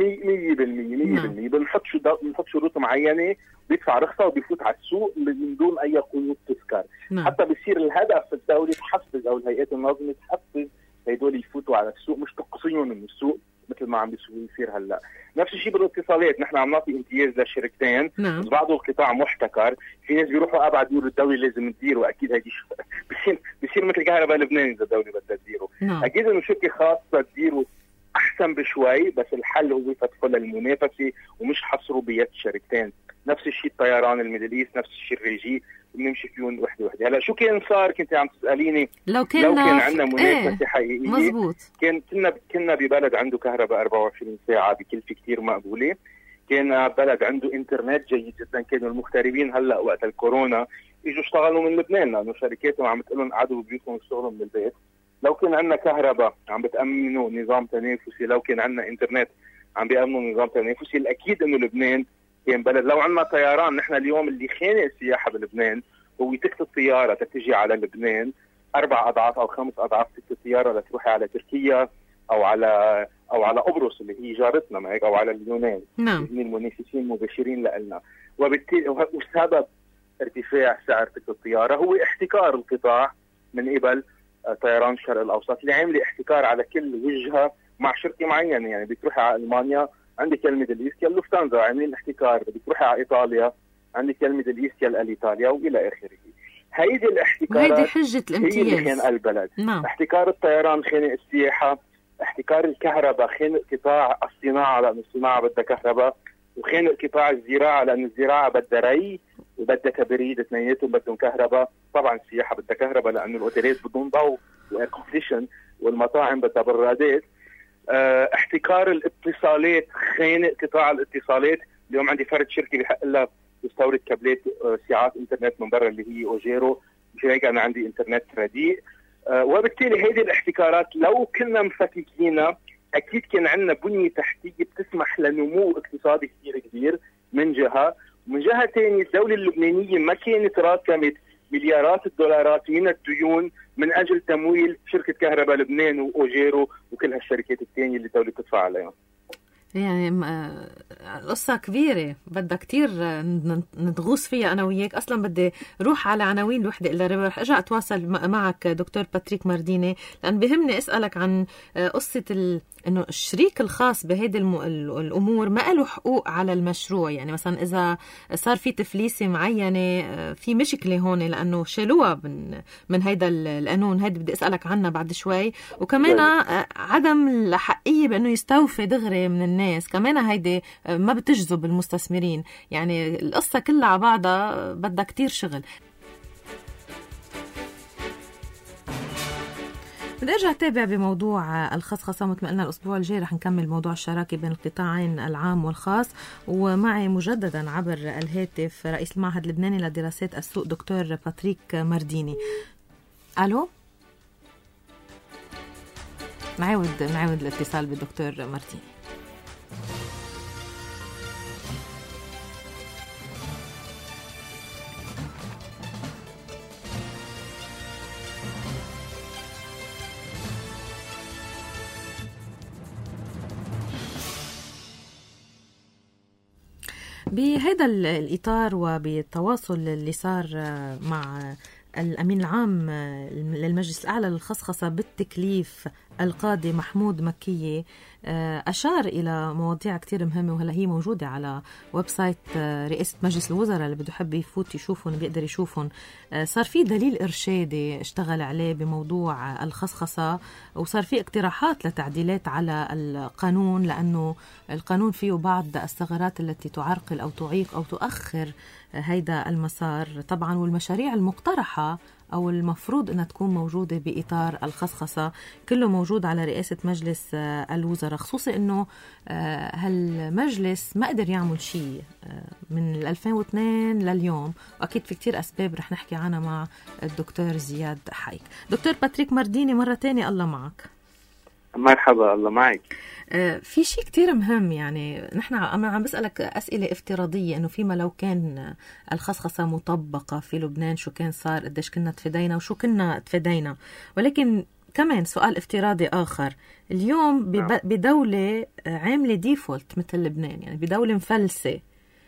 بنحط شروط معينه، بيدفع رخصه وبيفوت على السوق من دون اي قيود تذكر. حتى بيصير الهدف الدولي تحفز او الهيئات الناظمه تحفز هدول يفوتوا على السوق، مش تقصيهم من السوق مثل ما عم بيصير هلا. نفس الشيء بالاتصالات، نحن عم نعطي امتياز للشركتين، بس بعض القطاع محتكر. في ناس بيروحوا ابعد بيقولوا الدوله لازم تديره، واكيد هيدي بصير مثل كهرباء لبنان اذا الدوله بدها تديره. اكيد انه شركه خاصه تديره احسن بشوي، بس الحل هو تدخل المنافسه ومش حصره بيد شركتين. نفس الشيء الطيران الميدل ايست، نفس الشيء الريجي، بنمشي فيهم وحده. هلا شو كان صار؟ كنت عم تساليني لو كان عندنا منافسه حقيقيه. مزبوط. كنا ببلد عنده كهرباء 24 ساعه بكلفه كثير مقبوله، كان بلد عنده انترنت جيد جدا. كانوا المغتربين هلا وقت الكورونا اجوا اشتغلوا من لبنان لانه شركاتهم عم تقول لهم قعدوا ببيوتهم يشتغلوا من البيت. لو كان عندنا كهرباء عم بتأمنوا نظام تنافسي، لو كان عندنا انترنت عم بيأمنوا نظام تنافسي، الأكيد إنه لبنان كان بلد. لو عندنا طيران، نحن اليوم اللي خانق السياحة بلبنان هو تكت الطيارة تتجي على لبنان 4 أضعاف أو 5 أضعاف تكت الطيارة لتروحي على تركيا أو على قبرص اللي هي جارتنا ما هيك، أو على اليونان. نعم. المنافسين المباشرين لنا. وبالتالي وسبب ارتفاع سعر تكت الطيارة هو احتكار القطاع من قبل طيران الشرق الاوسط اللي عامل احتكار على كل وجهه مع شركه معينه. يعني بتروحي على المانيا عندك الميدل ايست يا لوفتانزا عاملين احتكار، بتروحي على ايطاليا عندك الميدل ايست يا اليطاليا والى اخره. هيدي الاحتكارات وهيدي حجه الامتياز هي اللي خانق البلد. احتكار الطيران خانق السياحه، احتكار الكهرباء خانق قطاع الصناعه لانه الصناعه بدها كهرباء، وخانق قطاع الزراعه لانه الزراعه بدها ري وبدها تبريد، اثنيناتهم بدهم كهرباء. طبعا السياحه بدها كهرباء لانه الاوتيلات بدهم ضوء واير كونديشن، والمطاعم بدها برادات. احتكار الاتصالات خانق قطاع الاتصالات. اليوم عندي فرد شركه بحق لها تستورد كابلات ساعات انترنت من برا اللي هي اوجيرو، مش هيك انا عندي انترنت رديء. وبالتالي هذه الاحتكارات لو كنا مفككينها اكيد كان عندنا بنيه تحتيه بتسمح لنمو اقتصادي كثير كبير من جهه، ومن جهه ثانيه الدوله اللبنانيه ما كانت راكمت مليارات الدولارات من الديون من اجل تمويل شركه كهرباء لبنان واوجيرو وكل هالشركات الثانيه اللي الدوله بتدفع عليهم. يعني قصة كبيرة بدها كتير نتغوص فيها أنا وياك. أصلا بدي روح على عناوين الوحدة إلا ربع، رح أرجع أتواصل معك دكتور باتريك مارديني، لأن بهمني أسألك عن قصة إنه الشريك الخاص بهيدي الأمور ما له حقوق على المشروع. يعني مثلا إذا صار في تفليسة معينة في مشكلة هون لأنه شالوها من هيدا القانون، هيدا بدي أسألك عنها بعد شوي. وكمان عدم الحقية بأنه يستوفي دغري من الناس، كمان هيدي ما بتجذب المستثمرين. يعني القصة كلها على بعضها بدها كتير شغل. بدي ارجع اتابع بموضوع الخصخصه. مثل ما قلنا الاسبوع الجاي رح نكمل موضوع الشراكه بين القطاعين العام والخاص، ومعي مجددا عبر الهاتف رئيس المعهد اللبناني لدراسات السوق دكتور باتريك مارديني. الو، نعاود الاتصال بالدكتور مارديني. بهذا الإطار وبالتواصل اللي صار مع الأمين العام للمجلس الأعلى للخصخصة بالتكليف القاضي محمود مكية، أشار إلى مواضيع كتير مهمة، وهلا هي موجودة على ويب سايت رئاسة مجلس الوزراء، اللي بده يحب يفوت يشوفهم بيقدر يشوفهم. صار في دليل إرشادي اشتغل عليه بموضوع الخصخصة، وصار في اقتراحات لتعديلات على القانون، لأنه القانون فيه بعض الثغرات التي تعرقل أو تعيق أو تؤخر هيدا المسار طبعا. والمشاريع المقترحة أو المفروض أنها تكون موجودة بإطار الخصخصة كله موجود على رئاسة مجلس الوزراء، خصوصي أنه هالمجلس ما قدر يعمل شيء من 2002 لليوم، وأكيد في كتير أسباب رح نحكي عنها مع الدكتور زياد حايك. دكتور باتريك مارديني مرة تانية الله معك. مرحبا، الله معك. في شيء كتير مهم، يعني نحن عم بسألك أسئلة افتراضية، إنه فيما لو كان الخصخصة مطبقة في لبنان شو كان صار، قديش كنا تفدينا وشو كنا تفدينا. ولكن كمان سؤال افتراضي آخر، اليوم بدولة عاملة ديفولت مثل لبنان، يعني بدولة مفلسة،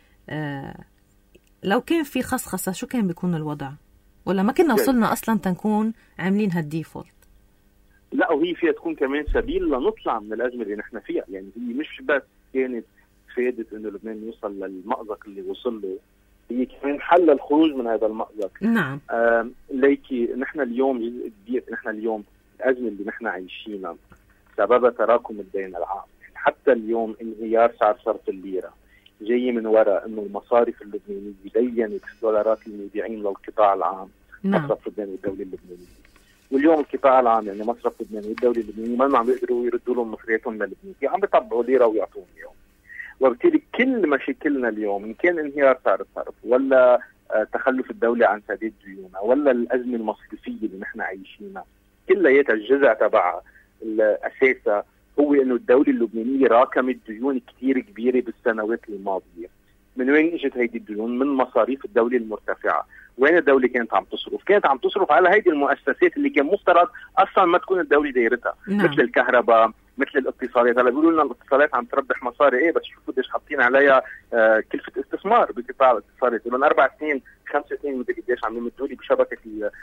لو كان في خصخصة شو كان بيكون الوضع؟ ولا ما كنا وصلنا أصلا تنكون عاملين هالديفولت؟ لا، وهي فيها تكون كمان سبيل لنطلع من الأزمة اللي نحن فيها. يعني هي مش بس كانت فادة إنه لبنان يوصل للمأزق اللي وصل له، هي كمان حل الخروج من هذا المأزق. نعم. ليكي نحن اليوم جزء كبير، نحن اليوم الأزمة اللي نحن عايشينها سببها تراكم الدين العام. حتى اليوم انهيار سعر صرف الليرة جاي من وراء إنه المصارف اللبنانية بينت دولارات المودعين للقطاع العام. نعم. مصرف لبنان والدولة اللبنانية، واليوم القطاع العام يعني مصرف لبنان والدولة اللبنانية ما عم بيقدروا يردوا لهم مصرياتهم للبنان، عم بيطبعوا ليرة ويعطوهم اليوم. وبالتالي كل مشاكلنا اليوم إن كان انهيار سعر الصرف ولا تخلف الدولة عن سداد ديونها ولا الأزمة المصرفية اللي نحن عايشينها، كلها الجزء تبعها الأساسة هو إنه الدولة اللبنانية راكمت ديون كتير كبيرة بالسنوات الماضية. من وين اجت هيدي الديون؟ من مصاريف الدولة المرتفعة. وين الدولة كانت عم تصرف؟ كانت عم تصرف على هيدي المؤسسات اللي كان مفترض أصلا ما تكون الدولة دايرتها. نعم. مثل الكهرباء، مثل الاتصالات. هلا بيقولوا لنا الاتصالات عم تربح مصاري، ايه بس شوفوا قديش حاطين عليها كلفة استثمار بقطاع الاتصالات. من 4 سنين 5 سنين مدري قديش عم يمدوا لي بشبكة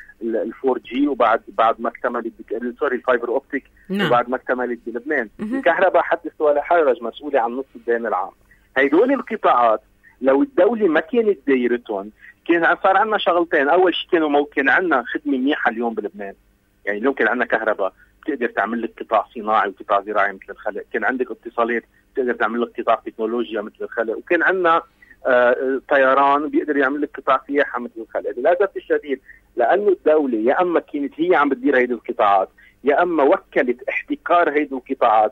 ال4G، وبعد ما اكتملت الفايبر اوبتيك. نعم. وبعد ما اكتملت بلبنان. الكهرباء حدث ولا حرج مسؤولة عن نصف الدين العام. هيدول القطاعات لو الدولة ما كانت دايرتهم كان صار عندنا شغلتين. اول شيء كان عندنا خدمة منيحة اليوم بلبنان. يعني اليوم كان عندنا كهرباء بتقدر تعمل لك قطاع صناعي وقطاع زراعي مثل الخلق، كان عندك اتصالات بتقدر تعمل لك قطاع تكنولوجيا مثل الخلق، وكان عندنا طيران بيقدر يعمل لك قطاع سياحة مثل الخلق. للأسف الشديد لأنه الدولة يا أما كانت هي عم بتدير هيدي القطاعات، يا أما وكلت احتكار هيدي القطاعات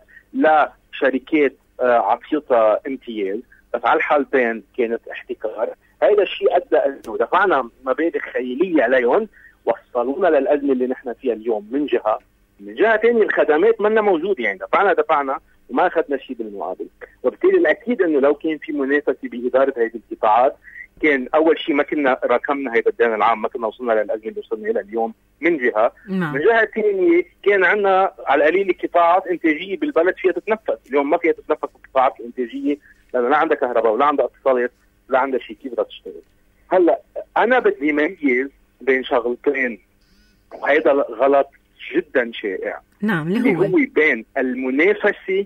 لشركات عطيتها امتياز، بس على الحالتين كانت احتكار. هذا الشيء أدى أنه دفعنا مبالغ خيالية عليهم، وصلونا للأزمة اللي نحن فيها اليوم. من جهة ثانية الخدمات منا موجودة، يعني دفعنا وما أخذنا شيء بالمقابل. وبالتالي الأكيد أنه لو كان في منافسة بإدارة هذه القطاعات كان اول شيء ما كنا راكمنا هيدا الدين العام، ما كنا وصلنا للازمه اللي وصلنا لها اليوم من جهه. من جهه ثانيه كان عندنا على القليل قطاعات انتاجيه بالبلد فيها تتنفس، اليوم ما فيها تتنفس القطاعات الانتاجيه لانه لا عندها كهرباء ولا عندها اتصالات ولا عندها شيء، كيف بدها تشتغل؟ هلا انا بدي ميز بين شغلتين، وهذا غلط جدا شائع. نعم، اللي هو بين المنافسه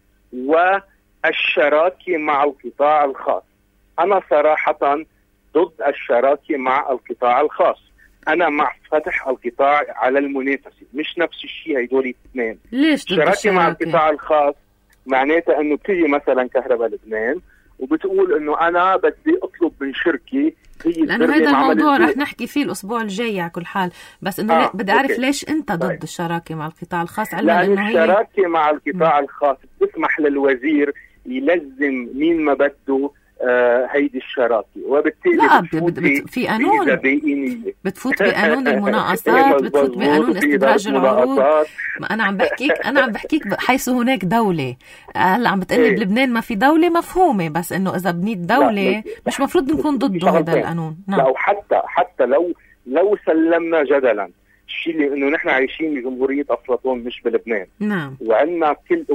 والشراكه مع القطاع الخاص. أنا صراحة ضد الشراكة مع القطاع الخاص، أنا مع فتح القطاع على المنافسة، مش نفس الشيء هيدول الاثنين. ليش ضد الشراكة مع القطاع الخاص معناتها أنه بتيجي مثلا كهرباء لبنان وبتقول أنه أنا بدي أطلب من شركة، لأنه هذا الموضوع رح نحكي فيه الأسبوع الجاي على كل حال، بس إنه بدي أعرف ليش أنت ضد الشراكة مع القطاع الخاص؟ لأن الشراكة مع القطاع الخاص بتسمح للوزير يلزم مين ما بده هيدي الشراكة، وبالتالي لا في قانون بتفوت بقانون المناقصات، بتفوت بقانون استدراج العروض. ما أنا عم بحكيك حيث هناك دولة. هلا عم بتقلي بلبنان ما في دولة مفهومة، بس إنه إذا بنيت دولة مش مفروض نكون ضده هذا القانون. نعم. لا، وحتى لو سلمنا جدلا الشيء إنه نحن عايشين بجمهورية أفلاطون مش بلبنان. نعم. وعندنا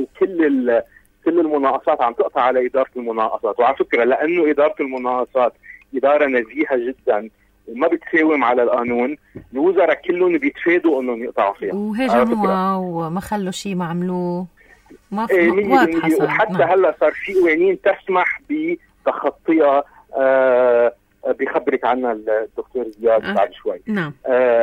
كل المناقصات عم تقطع على إدارة المناقصات، وعلى فكرة لأنه إدارة المناقصات إدارة نزيهة جدا وما بتساوم على القانون، الوزراء كلهم بيتفادوا إنهم يقطعوا فيها وهجموها وما خلوا شيء ما عملوه، ما واضحة صار. وحتى هلا صار في قوانين تسمح بتخطيها، بيخبرك عنها الدكتور زياد بعد شوي. نعم.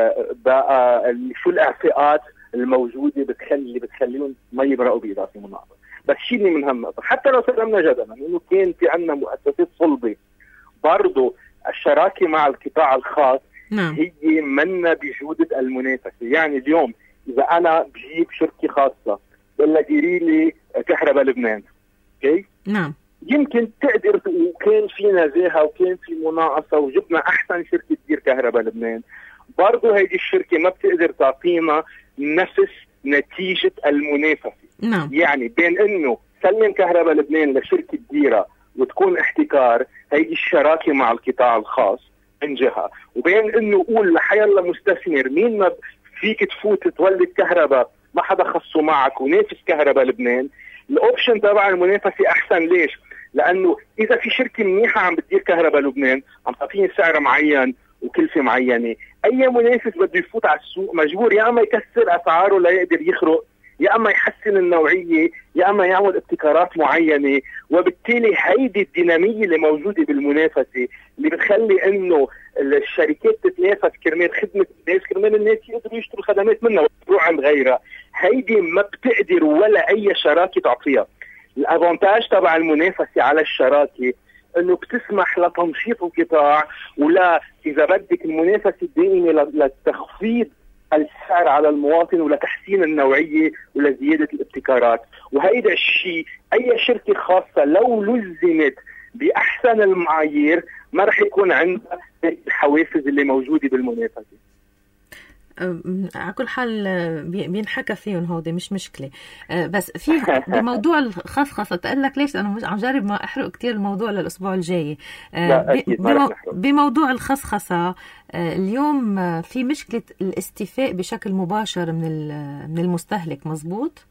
بقى شو الإعفاءات الموجودة بتخليهم ما يبرقوا بإدارة المناقصة. بس شيء اللي من هم حتى لو سلمنا جدلا انه كان في عندنا مؤسسات صلبه، برضه الشراكه مع القطاع الخاص هي منا بجوده المنافسه. يعني اليوم اذا انا بجيب شركه خاصه بقول لها ديري لي كهرباء لبنان، اوكي؟ نعم. يمكن تقدر، وكان في نزاهه وكان في مناقصه وجبنا احسن شركه تدير كهرباء لبنان، برضه هذه الشركه ما بتقدر تعطينا نفس نتيجه المنافسه. نعم. يعني بين انه سلم كهرباء لبنان لشركه كبيره وتكون احتكار، هيدي الشراكه مع القطاع الخاص من جهه، وبين انه قول لحيالله مستثمر مين ما فيك تفوت تولد كهرباء ما حدا خصه معك ونافس كهرباء لبنان. الاوبشن تبع المنافسه احسن. ليش؟ لانه اذا في شركه منيحه عم بتدير كهرباء لبنان عم تعطيني سعر معين وكلفه معينه، اي منافس بده يفوت على السوق مجبور يا اما يكسر اسعاره ليقدر يخرق، يا اما يحسن النوعيه، يا اما يعمل ابتكارات معينه. وبالتالي هيدي الديناميه اللي موجوده بالمنافسه اللي بتخلي انه الشركات تتنافس كرمال خدمه الناس، كرمال الناس يقدروا يشتروا خدمات منها ويروحوا عند غيرها. هيدي ما بتقدر ولا اي شراكه تعطيها. الافونتاج تبع المنافسه على الشراكه انه بتسمح لتنشيط القطاع، ولا اذا بدك المنافسه الدائمه لتخفيض السعر على المواطن ولتحسين النوعية ولزيادة الابتكارات. وهيدا الشيء أي شركة خاصة لو لزمت بأحسن المعايير ما رح يكون عندها الحوافز اللي موجودة بالمنافسة. على كل حال بينحكى فيهم هودي مش مشكلة. بس في بموضوع الخصخصة تقول لك ليش أنا عم جرب ما أحرق كتير الموضوع للأسبوع الجاي. بموضوع الخصخصة اليوم في مشكلة الاستيفاء بشكل مباشر من المستهلك، مزبوط؟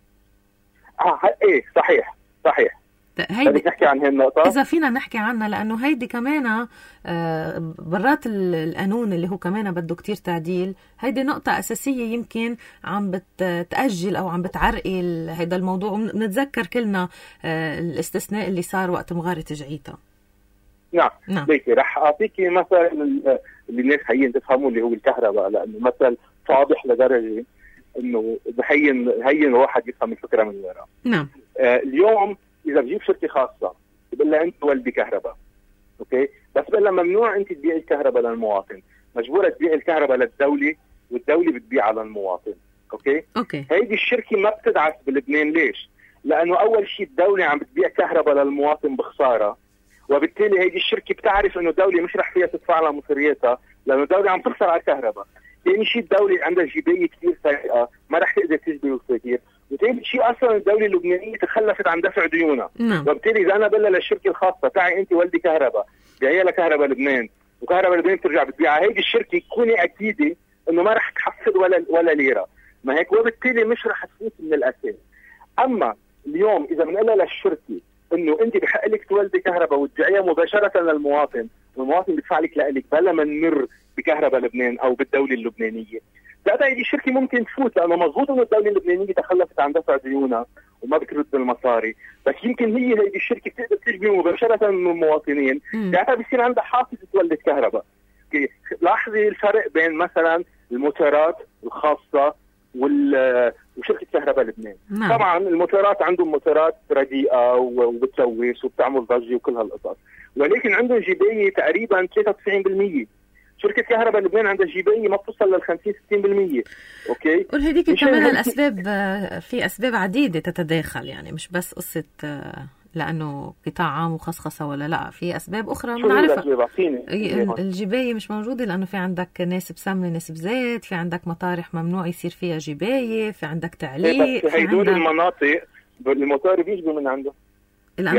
ايه صحيح. هيدي نحكي عن هالنقطة إذا فينا نحكي عنها، لأنه هيدي كمان برات القانون اللي هو كمان بده كتير تعديل. هيدي نقطة أساسية يمكن عم بتأجل أو عم بتعرقل هيدا الموضوع. ونتذكر كلنا الاستثناء اللي صار وقت مغارة جعيتا. نعم. ليكي رح أعطيكي مثل اللي الناس هين تفهموا اللي هو الكهرباء، لأنه مثل واضح لدرجة إنه هين واحد يفهم الفكرة من وراء. نعم. اليوم إذا بجيب شركة خاصة بقول لها أنت ولدي كهرباء، أوكي، بس بقول لها ممنوع أنت تبيع الكهرباء للمواطن، مجبورة تبيع الكهرباء للدولة والدولة بتبيعها للمواطن، أوكي. هيدي الشركة ما بتدعس بلبنان. ليش؟ لأنه أول شيء الدولة عم بتبيع كهرباء للمواطن بخسارة، وبالتالي هيدي الشركة بتعرف إنه الدولة مش رح فيها تدفع لها مصرياتها لأنه الدولة عم تخسر على الكهرباء. ثاني شيء الدولة عندها جيبية كتير سيئة ما رح تقدر تجبر الفقير، وثالث شيء أصلا الدولة اللبنانية تخلفت عن دفع ديونها. وبالتالي إذا أنا بقول للشركة الخاصة تعي أنت ولدي كهرباء بيعيها لكهرباء لبنان وكهرباء لبنان بترجع بتبيعها، هيدي الشركه كوني اكيده انه ما رح تحصل ولا ليره، ما هيك وبالتالي مش رح تفوت من الاساس. اما اليوم اذا بنقول للشركه انه انت بحق لك تولدي كهرباء وتبيعيها مباشره للمواطن والمواطن بيدفع لك لك بلا ما نمر بكهرباء لبنان او بالدوله اللبنانيه، ساعتها هذه الشركه ممكن تفوت، لانه مضبوط انه الدوله اللبنانيه تخلفت عن دفع ديونها وما بترد المصاري، بس يمكن هذه الشركه بتقدر تجبي مباشره من المواطنين، ساعتها بيصير عندها حافز تولد كهرباء. لاحظي الفرق بين مثلا الموتورات الخاصه وشركه كهرباء لبنان. نعم. طبعا الموتورات عندهم موتورات رديئه وبتلوث وبتعمل ضجه وكل هالقصص، ولكن عندهم جيبيه تقريبا 93%. شركه كهرباء لبنان عندها جيبيه ما بتوصل لل 50-60%. اوكي، وهذيك كمان الاسباب، في اسباب عديده تتداخل، يعني مش بس قصه لانه قطاع عام وخصخصه ولا لا، في اسباب اخرى بنعرفها. الجبايه مش موجوده لانه في عندك ناسب سمنه ناسب زيت، في عندك مطارح ممنوع يصير فيها جبايه، في عندك تعليق. بس هدول المناطق الموتور بيجي من عنده لانه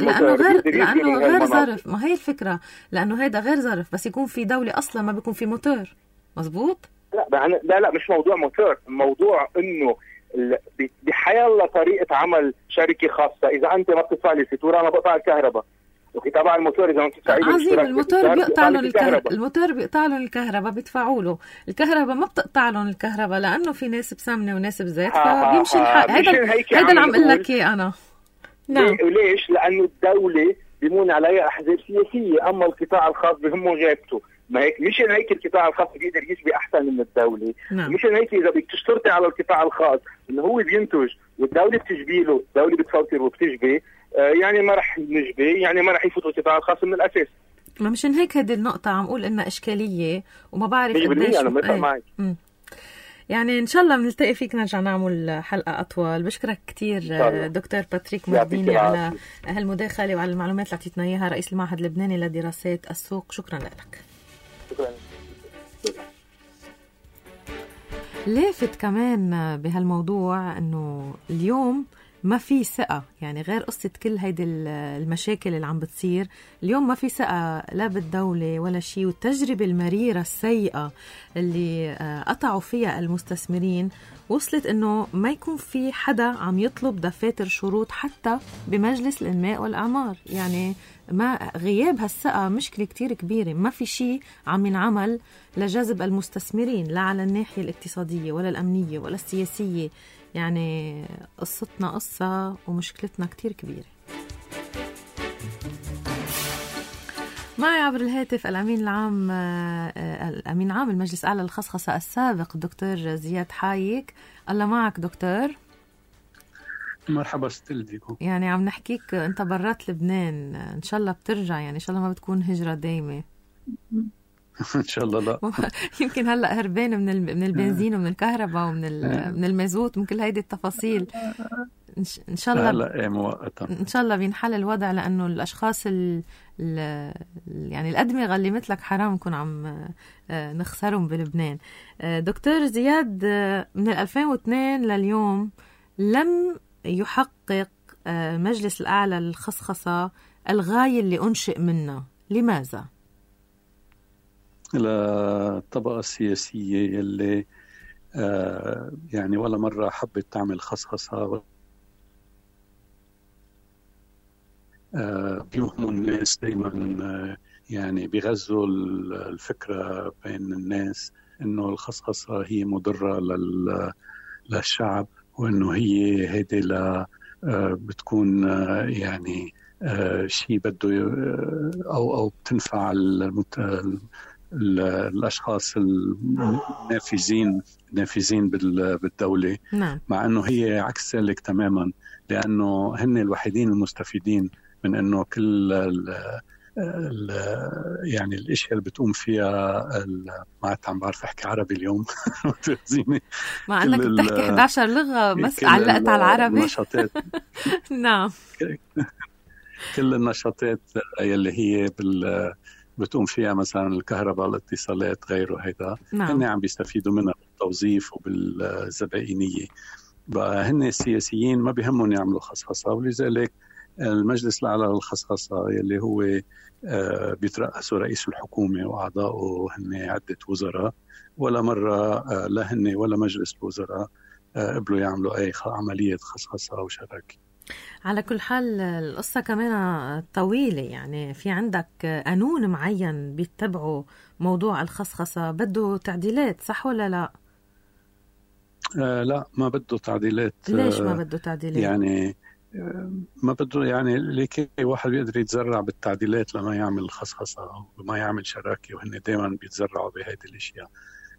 غير ظرف. ما هي الفكره، لانه هيدا غير ظرف، بس يكون في دوله اصلا ما بيكون في موتور. مزبوط. لا مش موضوع موتور، موضوع انه بحيالله طريقه عمل شركه خاصه. اذا انت ما بتدفع لي فاتوره انا بقطع الكهرباء، وفي تبع الموتور اذا ما بتدفع لي عظيم. الموتور بيقطع لهم الكهرباء، الموتور بيقطع لهم الكهرباء، بيدفعوا له الكهرباء، ما بتقطع لهم الكهرباء لانه في ناسب سمنه وناسب زيت، فبيمشي الحال. هيدا اللي عم اقول لك اياه انا. نعم. وليش؟ لانه الدوله بيمون عليها احزاب سياسيه، اما القطاع الخاص بهمه غيبته. ما هيك مشان هيك القطاع الخاص بيقدر يشبه احسن من الدوله. نعم. مشان هيك اذا بدك تشترطي على القطاع الخاص انه هو بينتج والدوله بتجبي له، الدوله بتفوتر وبتجبي، يعني ما رح نجبي، يعني ما رح يفوت القطاع الخاص من الاساس. ما مشان هيك هذه النقطه عم اقول انها اشكاليه وما بعرف قديش. انا متفق معك. يعني إن شاء الله بنلتقي فيك، نرجع نعمل حلقة أطول. بشكرك كتير دكتور باتريك مهديني على هالمداخلة وعلى المعلومات اللي أعطيتنا إياها، رئيس المعهد اللبناني لدراسات السوق. شكرا لك. شكرا. لافت كمان بهالموضوع أنه اليوم ما في ثقة، يعني غير قصة كل هيدي المشاكل اللي عم بتصير اليوم، ما في ثقة لا بالدولة ولا شيء. والتجربة المريرة السيئة اللي قطعوا فيها المستثمرين وصلت انه ما يكون في حدا عم يطلب دفاتر شروط حتى بمجلس الانماء والاعمار. يعني ما غياب هالثقة مشكلة كتير كبيرة، ما في شيء عم ينعمل لجذب المستثمرين، لا على الناحية الاقتصادية ولا الأمنية ولا السياسية. يعني قصتنا قصة ومشكلتنا كتير كبيرة. معي عبر الهاتف الأمين العام الأمين عام المجلس الأعلى للخصخصة السابق الدكتور زياد حايك. الله معك دكتور. مرحبا ستلديكم. يعني عم نحكيك أنت برات لبنان، إن شاء الله بترجع، يعني إن شاء الله ما بتكون هجرة دايمة. ان شاء الله لا. يمكن هلا هربان من البنزين ومن الكهرباء ومن المازوت ومن كل هيدي التفاصيل. ان شاء الله هلا مؤقتا ان شاء الله بينحل الوضع، لانه الاشخاص يعني الادمغه اللي مثلك حرام نكون عم نخسرهم بلبنان. دكتور زياد، من 2002 لليوم لم يحقق مجلس الأعلى للخصخصة الغاية اللي أنشئ منها، لماذا؟ للطبقة السياسية اللي يعني ولا مرة حبت تعمل خصخصة، بيوهموا الناس دايما، يعني بيغزوا الفكرة بين الناس إنه الخصخصة هي مضرة للشعب، وإنه هيدي بتكون يعني شيء بده أو بتنفع الأشخاص النافذين بالدولة. نعم. مع أنه هي عكس ذلك تماما، لأنه هن الوحيدين المستفيدين من أنه كل يعني الاشياء اللي بتقوم فيها ما عم بعرف احكي عربي اليوم. مع انك بتحكي 11 لغه بس علقت على العربي. النشاطات. نعم. كل النشاطات يلي هي بتقوم فيها مثلا الكهرباء، الاتصالات، غيره، هيدا هن عم بيستفيدوا منها بالتوظيف وبالزبائنيه. بقى هن السياسيين ما بيهمهم يعملوا خصخصه، ولذلك المجلس الأعلى للخصخصة اللي هو بيترأسه رئيس الحكومة وأعضاؤه هن عدة وزراء، ولا مرة لا هن ولا مجلس الوزراء قبلوا يعملوا أي عملية خصخصة أو شراكة. على كل حال القصة كمان طويلة، يعني في عندك قانون معين بيتبعوا موضوع الخصخصة، بده تعديلات صح ولا لا؟ لا ما بده تعديلات. ليش ما بده تعديلات؟ يعني ما بده، يعني ليكي واحد بيقدر يتزرع بالتعديلات لما يعمل خصخصة وما يعمل شراكة، وهن دائما بيتزرعوا بهذه الاشياء.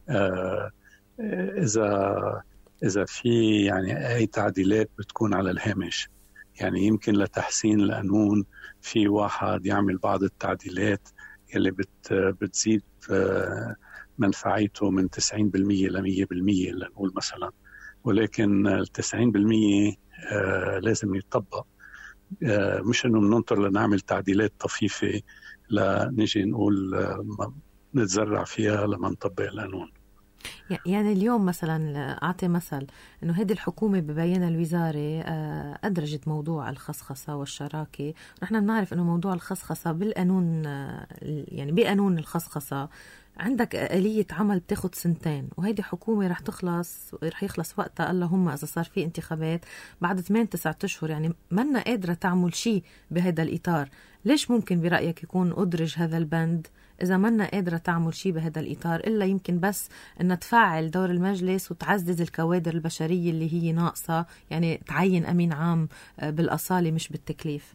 اذا في يعني اي تعديلات بتكون على الهامش، يعني يمكن لتحسين القانون في واحد يعمل بعض التعديلات اللي بتزيد منفعته من 90% ل 100% لنقول مثلا، ولكن ال 90% لازم يطبق. مش انه بننطر لنعمل تعديلات طفيفة لنجي نقول نتزرع فيها لما نطبق القانون. يعني اليوم مثلا أعطي مثل أنه هذه الحكومة ببيان الوزارة أدرجت موضوع الخصخصة والشراكة. نحن بنعرف أنه موضوع الخصخصة بالقانون، يعني بقانون الخصخصة عندك آلية عمل بتاخد 2 سنين، وهيدي حكومة رح يخلص وقتها اللهم إذا صار في انتخابات بعد 8-9 أشهر، يعني منا قادرة تعمل شيء بهذا الإطار. ليش ممكن برأيك يكون أدرج هذا البند إذا منا قادرة تعمل شيء بهذا الإطار، إلا يمكن بس أن تفعل دور المجلس وتعزز الكوادر البشرية اللي هي ناقصة، يعني تعين أمين عام بالأصالة مش بالتكليف؟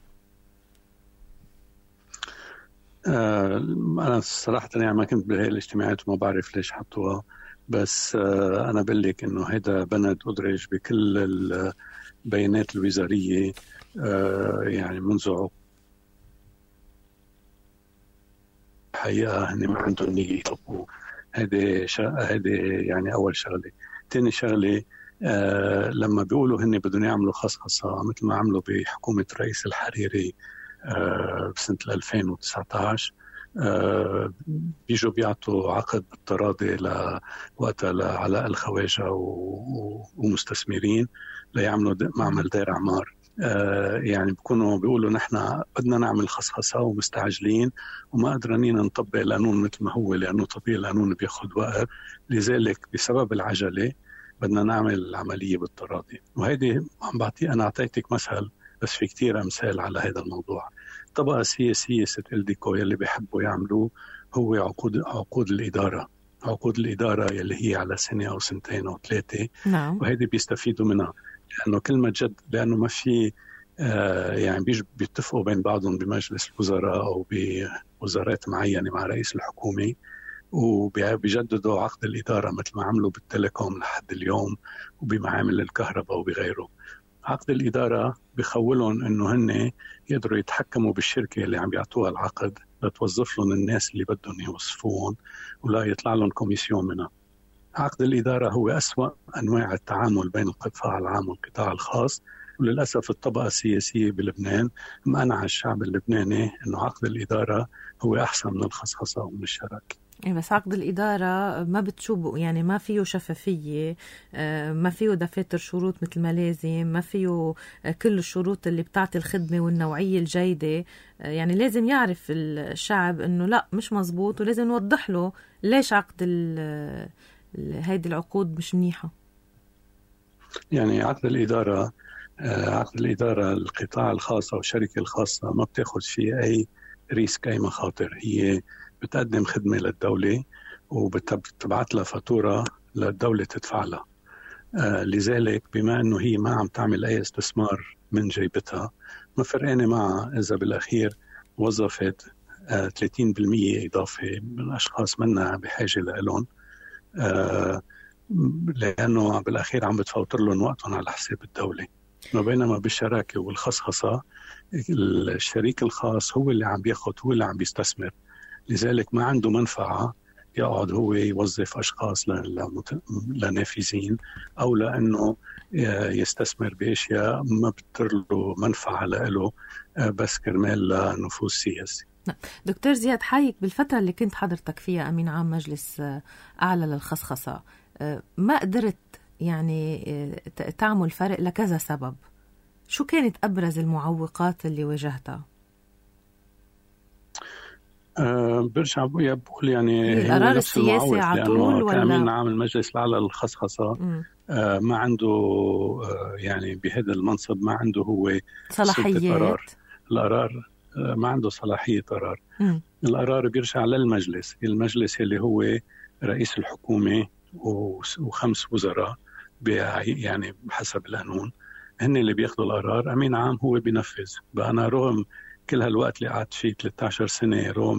أنا صراحة يعني ما كنت بهاي الاجتماعات وما بعرف ليش حطوها، بس أنا بقلك إنه هيدا بند أدرج بكل البيانات الوزارية يعني منذ حقيقة هن ما عندهم نية يطبقوا. هذه يعني أول شغلة. تاني شغلة، لما بيقولوا هن بدهم يعملوا خصخصة مثل ما عملوا بحكومة رئيس الحريري بسنة 2019، بيجوا بيعطوا عقد بالتراضي لوقتها لعلاء الخواجة ومستثمرين ليعملوا معمل دير عمار. يعني بيكونوا بيقولوا نحن بدنا نعمل خصخصة ومستعجلين وما قدرانين نطبق القانون مثل ما هو، لأنه تطبيق القانون بياخد وقت، لذلك بسبب العجلة بدنا نعمل عملية بالتراضي. وهيدي عم بعطي، أنا أعطيتك مثل بس في كتير أمثال على هذا الموضوع. الطبقة السياسية ست إلديكو يلي بيحبوا يعملوه هو عقود الإدارة. عقود الإدارة يلي هي على 1 سنة أو 2 أو 3. نعم. وهذه بيستفيدوا منها لأنه كلمة جد، لأنه ما في يعني بيتفقوا بين بعضهم بمجلس الوزراء أو بوزارات معينة مع رئيس الحكومة، وبيجددوا عقد الإدارة مثل ما عملوا بالتليكوم لحد اليوم وبمعامل الكهرباء وبغيره. عقد الإدارة بيخولهم إنه هن يقدروا يتحكموا بالشركة اللي عم يعطوها العقد لتوظف لهم الناس اللي بدهم يوظفون ولا يطلع لهم كوميسيون منها. عقد الإدارة هو أسوأ أنواع التعامل بين القطاع العام والقطاع الخاص، وللأسف الطبقة السياسية بلبنان مقنعة الشعب اللبناني إنه عقد الإدارة هو أحسن من الخصخصة ومن الشراكة. بس عقد الإدارة ما بتشوفه، يعني ما فيه شفافية، ما فيه دفاتر شروط مثل ما لازم، ما فيه كل الشروط اللي بتعطي الخدمة والنوعية الجيدة. يعني لازم يعرف الشعب إنه لا مش مزبوط، ولازم نوضح له ليش عقد هيدي العقود مش منيحة. يعني عقد الإدارة القطاع الخاص أو الشركة الخاصة ما بتاخد فيه أي ريسك، أي مخاطر. هي بتقدم خدمة للدولة وبتبعت لها فاتورة للدولة تدفع لها. لذلك بما أنه هي ما عم تعمل أي استثمار من جيبتها، ما فرقانة معها إذا بالأخير وظفت 30% إضافة من أشخاص منها بحاجة لهم، لأنه بالأخير عم بتفوتر لهم وقتهم على حساب الدولة. وبينما بالشراكة والخصخصة الشريك الخاص هو اللي عم بياخد، هو اللي عم بيستثمر، لذلك ما عنده منفعة يقعد هو يوظف أشخاص لنافذين أو لأنه يستثمر بأشياء ما بتر له منفعة له بس كرمال لنفوذ سياسي. دكتور زياد حايك، بالفترة اللي كنت حضرتك فيها أمين عام مجلس أعلى للخصخصة ما قدرت يعني تعمل فرق لكذا سبب. شو كانت أبرز المعوقات اللي واجهتها؟ برجع بقول يعني القرار السياسي على طول ولا كأمين عام المجلس الأعلى للخصخصة ما عنده يعني بهذا المنصب ما عنده هو صلاحيات القرار ما عنده صلاحية قرار. القرار بيرجع للمجلس، المجلس اللي هو رئيس الحكومة وخمس وزراء يعني بحسب القانون هن اللي بياخدوا القرار. أمين عام هو بينفذ. بقى أنا رغم كل هالوقت اللي قعدت فيه 13 سنة، رغم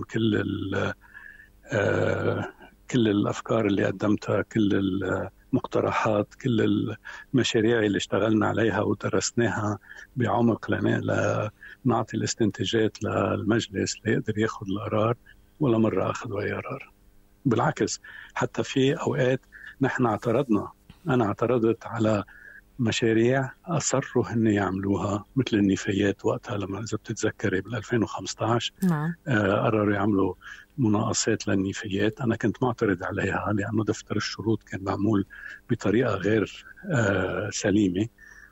كل الأفكار اللي قدمتها، كل المقترحات، كل المشاريع اللي اشتغلنا عليها ودرسناها بعمق لنعطي الاستنتاجات للمجلس ليقدر ياخد القرار، ولا مرة أخذوا أي قرار. بالعكس، حتى في أوقات نحن أنا اعترضت على مشاريع أصروا هن يعملوها، مثل النفايات وقتها لما إذا بتتذكري بال2015 قرروا يعملوا مناقصات للنفايات. أنا كنت معترض عليها لأنه دفتر الشروط كان معمول بطريقة غير سليمة.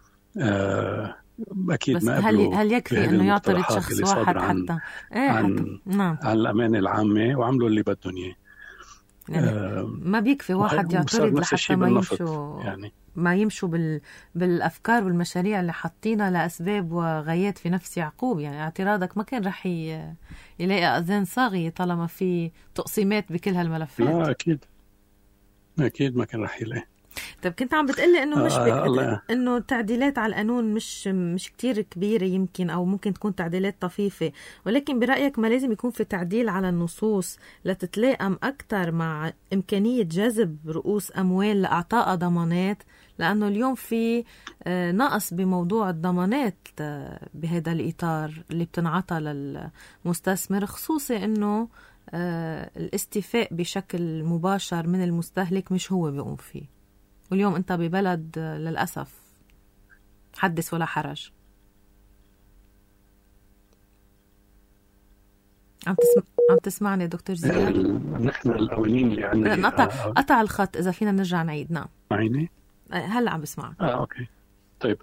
أكيد ما هل يكفي أنه يعترض شخص واحد حتى عن الأمانة العامة وعملوا اللي بدهم إياه؟ يعني ما بيكفي واحد يعترض لحتى ما يمشوا بالأفكار والمشاريع اللي حاطينها لأسباب وغايات في نفس يعقوب. يعني اعتراضك ما كان رح يلاقي أذان صاغية طالما في تقسيمات بكل هالملفات. لا أكيد ما كان رح يلاقي. طب كنت عم بتقلي انه انه تعديلات على القانون مش كتير كبيره يمكن، او ممكن تكون تعديلات طفيفه، ولكن برايك ما لازم يكون في تعديل على النصوص لتتلائم اكثر مع امكانيه جذب رؤوس اموال لاعطاء ضمانات؟ لانه اليوم في نقص بموضوع الضمانات بهذا الاطار اللي بتنعطى للمستثمر، خصوصي انه الاستيفاء بشكل مباشر من المستهلك مش هو بيقوم فيه. واليوم أنت ببلد للأسف حدث ولا حرج. عم تسمعني دكتور زياد؟ نحن الأولين اللي عندنا قطع الخط، إذا فينا نرجع نعيد. نعم معيني هلأ عم بسمعك. أوكي طيب.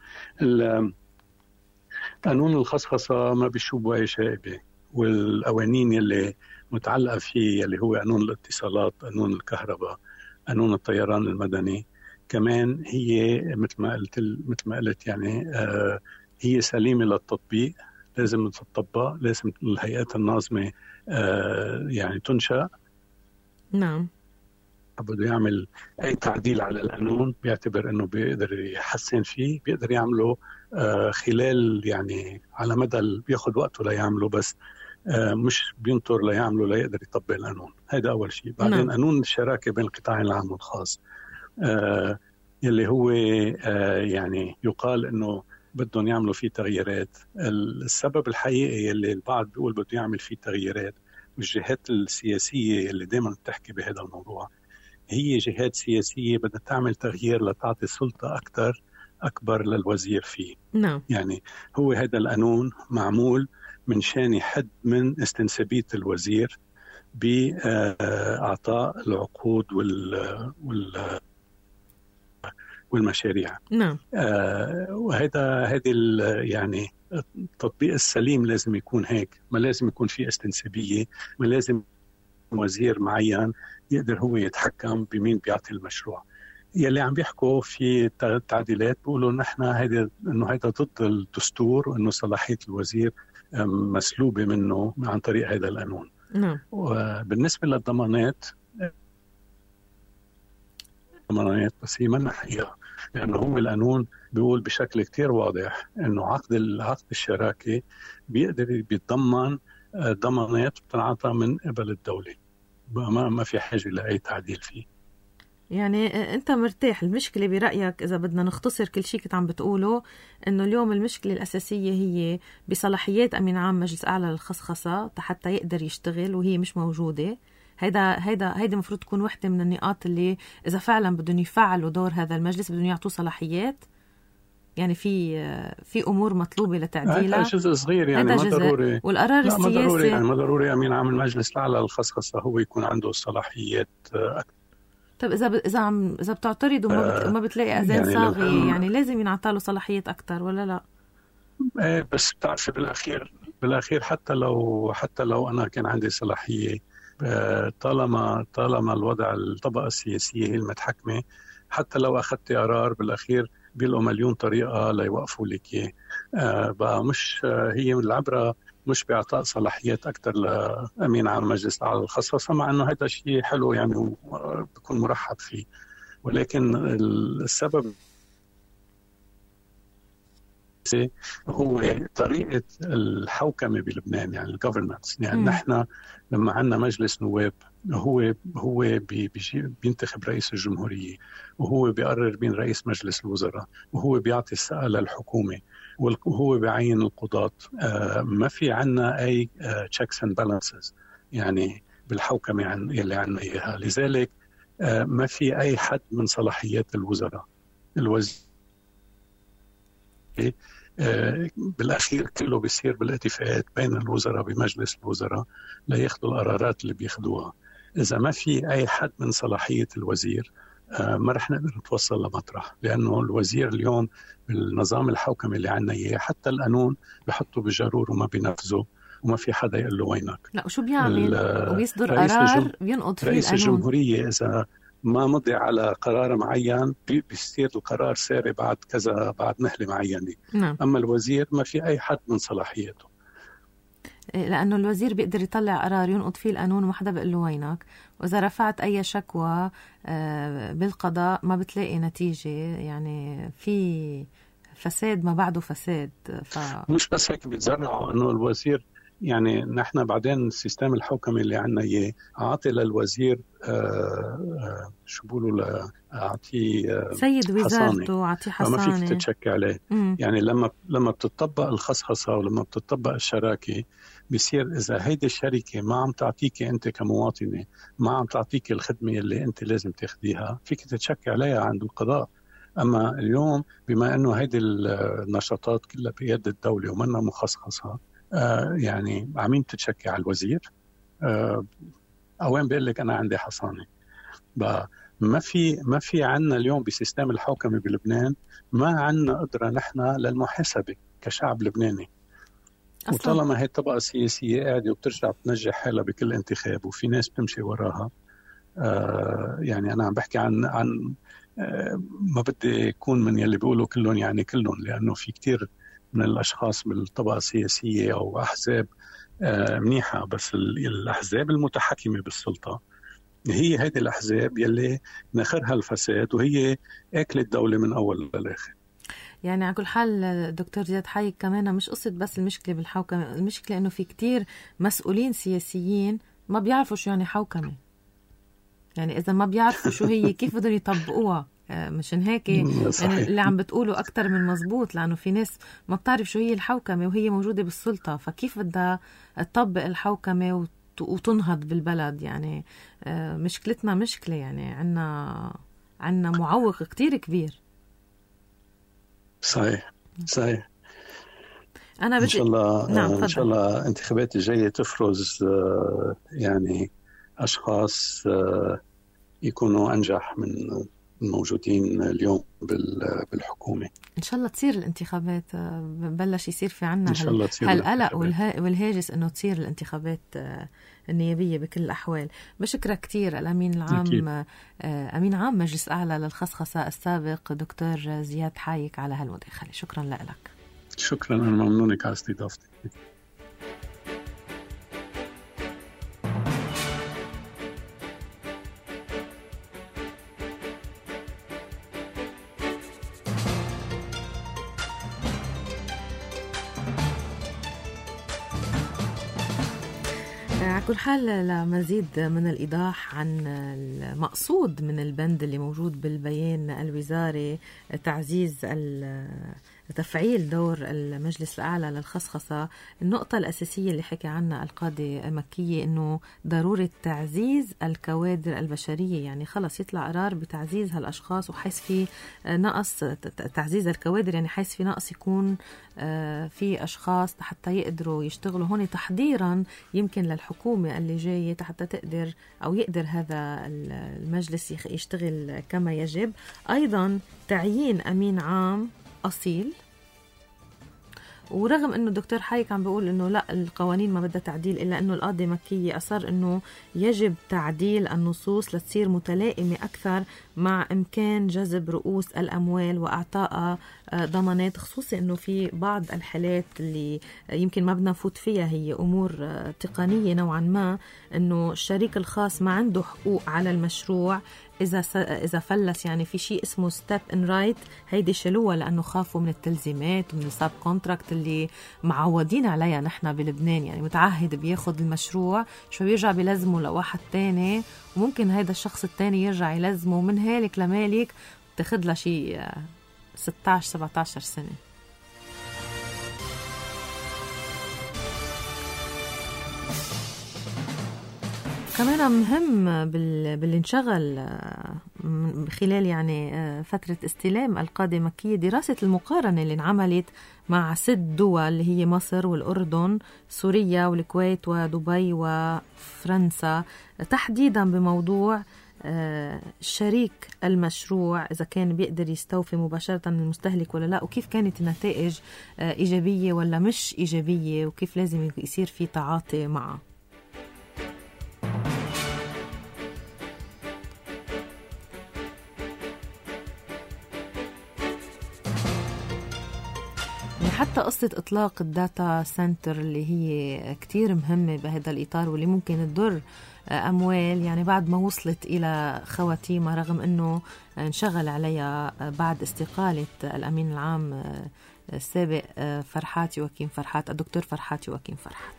قانون الخصخصة ما بيشوفوا أي شائبة، والقوانين اللي متعلقة فيه اللي هو قانون الاتصالات، قانون الكهرباء، قانون الطيران المدني، كمان هي مثل ما قلت يعني هي سليمة للتطبيق، لازم تطبق، لازم الهيئات الناظمة يعني تنشأ. نعم. بده يعمل أي تعديل على القانون بيعتبر أنه بيقدر يحسن فيه، بيقدر يعمله خلال يعني على مدى بياخد وقته ليعمله، بس مش بينطر ليعمله ليقدر يطبق القانون. هذا أول شيء. بعدين قانون الشراكة بين القطاع العام والخاص اللي هو يعني يقال انه بدهم يعملوا فيه تغييرات. السبب الحقيقي اللي البعض بيقول بده يعمل فيه تغييرات والجهات السياسية اللي دائما بتحكي بهذا الموضوع هي جهات سياسية بدها تعمل تغيير لتعطي سلطة أكبر للوزير فيه. نعم. يعني هو هذا القانون معمول من شان حد من استنسابية الوزير بإعطاء العقود والمشاريع. نعم. وهذا يعني التطبيق السليم لازم يكون هيك، ما لازم يكون في استنسابية، ما لازم وزير معين يقدر هو يتحكم بمين بيعطي المشروع. يلي عم بيحكوا في التعديلات بيقولوا نحن انه هذا ضد الدستور، وانه صلاحية الوزير مسلوبة منه عن طريق هذا القانون. نعم. وبالنسبة للضمانات بس هي ما حقيقة، لأنه هو القانون بيقول بشكل كتير واضح إنه عقد الشراكة بيقدر بيتضمن ضمانات بتنعطى من قبل الدولة، ما في حاجة لأي تعديل فيه. يعني أنت مرتاح. المشكلة برأيك إذا بدنا نختصر كل شيء كنت عم بتقوله، إنه اليوم المشكلة الأساسية هي بصلاحيات أمين عام مجلس أعلى للخصخصة حتى يقدر يشتغل، وهي مش موجودة. هيدا مفروض تكون واحدة من النقاط اللي إذا فعلا بدهم يفعلوا دور هذا المجلس بدهم يعطوا صلاحيات. يعني في أمور مطلوبة لتعديلها. هذا جزء صغير يعني ما ضروري. والقرار السياسي ما ضروري أمين عام المجلس الأعلى للخصخصة هو يكون عنده الصلاحيات أكثر. طب إذا بتعترض وما بتلاقي أذان صاغي يعني لازم ينعطى له صلاحيات أكتر ولا لا؟ بس بتعرفي بالاخير حتى لو انا كان عندي صلاحيه، طالما الوضع الطبقه السياسيه هي المتحكمه، حتى لو اخذت قرار بالاخير بيلقوا مليون طريقه ليوقفوا لك اياه. بقى مش هي العبره مش باعطاء صلاحيات اكثر لامين عام مجلس الاعلى للخصخصه، مع انه هذا شيء حلو يعني وبكون مرحب فيه، ولكن السبب هو طريقة الحوكمة بلبنان، يعني الجوفرنانس. يعني نحن لما عندنا مجلس نواب هو بينتخب رئيس الجمهورية، وهو بيقرر بين رئيس مجلس الوزراء، وهو بيعطي الثقة للحكومة، وهو بيعين القضاة. ما في عنا أي checks and balances يعني بالحوكمة اللي عنا إياها. لذلك ما في أي حد من صلاحيات الوزراء. بالأخير كله بيصير بالاتفاقات بين الوزراء بمجلس الوزراء ليأخذوا القرارات اللي بياخدوها. إذا ما في أي حد من صلاحية الوزير ما رح نقدر نتوصل لمطرح، لأنه الوزير اليوم بالنظام الحوكمي اللي عنا إياه حتى القانون بيحطوا بجرور وما بينفذوا، وما في حدا يقول له وينك. لا وشو بيعمل؟ وبيصدر قرار بينقض فيه رئيس القانون. الجمهورية إذا ما مضي على قرار معين بيصير القرار ساري بعد مهلة معينة. نعم. أما الوزير ما في أي حد من صلاحيته، لأنه الوزير بيقدر يطلع قرار ينقض فيه القانون وما حدا بيقول له وينك، وإذا رفعت أي شكوى بالقضاء ما بتلاقي نتيجة، يعني في فساد ما بعده فساد. مش بس هيك بيتزرعوا إنه الوزير، يعني نحن بعدين السيستم الحوكمي اللي عنا إياه عاطي للوزير شو بقولوا أعطيه سيد وزارته، أعطيه حصانة، ما فيك تتشكي عليه. يعني لما بتطبق الخصخصة ولما بتطبق الشراكة بيصير إذا هيدي الشركة ما عم تعطيك أنت كمواطنة، ما عم تعطيك الخدمة اللي أنت لازم تاخديها، فيك تتشكي عليها عند القضاء. أما اليوم بما أنه هيدي النشاطات كلها بيد الدولة ومنها مخصصة، يعني عمين تتشكي على الوزير. أوين بيقول لك أنا عندي حصانة. ما في عنا اليوم بسيستم الحوكمة بلبنان ما عنا قدرة نحن للمحاسبة كشعب لبناني. وطالما هي الطبقة السياسية قاعدة وبترجع بتنجح حالها بكل انتخاب وفي ناس بتمشي وراها، يعني أنا عم بحكي عن ما بدي يكون من يلي بيقولوا كلهم يعني كلهم، لأنه في كتير من الأشخاص بالطبقة السياسية أو أحزاب منيحة، بس الأحزاب المتحكمة بالسلطة هي هذه الأحزاب يلي نخرها الفساد، وهي أكل الدولة من أول للآخر. يعني على كل حال دكتور زياد حايك كمان مش قصة بس المشكلة بالحوكمة، المشكلة إنه في كتير مسؤولين سياسيين ما بيعرفوا شو يعني حوكمة. يعني إذا ما بيعرفوا شو هي كيف بدهم يطبقوها؟ مشان هيك يعني اللي عم بتقوله أكتر من مزبوط، لأنه في ناس ما بتعرف شو هي الحوكمة وهي موجودة بالسلطة، فكيف بدها تطبق الحوكمة وتنهض بالبلد؟ يعني مشكلتنا مشكلة، يعني عنا معوق كتير كبير. صحيح. أنا إن شاء الله نعم إن شاء الله الانتخابات الجاية تفرز يعني أشخاص يكونوا أنجح من الموجودين اليوم بالحكومة. إن شاء الله تصير الانتخابات، بلش يصير في عنا هالقلق والهاجس إنه تصير الانتخابات النيابية بكل الأحوال. بشكرك كتير الأمين العام أمين عام مجلس أعلى للخصخصة السابق دكتور زياد حايك على هالمداخلة. شكرا لك. شكرا، أنا ممنونك على استضافتي. على كل حال لمزيد من الإيضاح عن المقصود من البند اللي موجود بالبيان الوزاري تعزيز تفعيل دور المجلس الأعلى للخصخصة، النقطة الأساسية اللي حكي عنها القاضي مكية إنه ضرورة تعزيز الكوادر البشرية. يعني خلص يطلع قرار بتعزيز هالأشخاص، وحيث في نقص تعزيز الكوادر يعني حيث في نقص يكون في أشخاص حتى يقدروا يشتغلوا هون تحضيرا يمكن للحكومة اللي جاية حتى تقدر أو يقدر هذا المجلس يشتغل كما يجب. أيضا تعيين أمين عام أصيل، ورغم انه الدكتور حايك عم بيقول انه لا القوانين ما بدها تعديل، الا انه القاضي مكي اصر انه يجب تعديل النصوص لتصير متلائمة اكثر مع امكان جذب رؤوس الاموال واعطائها ضمانات، خصوصي انه في بعض الحالات اللي يمكن ما بدنا نفوت فيها، هي امور تقنية نوعا ما، انه الشريك الخاص ما عنده حقوق على المشروع إذا فلس. يعني في شيء اسمه ستيب ان رايت، هيدي شالوها لأنه خافوا من التلزيمات ومن الساب كونتراكت اللي معودين عليها نحن بلبنان. يعني متعهد بياخد المشروع شو بيرجع بيلزمه لواحد تاني، وممكن هيدا الشخص التاني يرجع يلزمه من هالك لمالك، تاخد لها شيء 16-17 سنة. كمان مهم باللي انشغل خلال يعني فترة استلام القاضي مكي دراسة المقارنة اللي انعملت مع 6 دول اللي هي مصر والأردن، سوريا والكويت ودبي وفرنسا، تحديدا بموضوع شريك المشروع إذا كان بيقدر يستوفي مباشرة من المستهلك ولا لا، وكيف كانت النتائج إيجابية ولا مش إيجابية، وكيف لازم يصير في تعاطي معه. حتى قصة إطلاق الداتا سنتر اللي هي كتير مهمة بهذا الإطار واللي ممكن تضر أموال، يعني بعد ما وصلت إلى خواتيمها، رغم أنه انشغل عليها بعد استقالة الأمين العام السابق فرحات يواكيم فرحات، الدكتور فرحات يواكيم فرحات.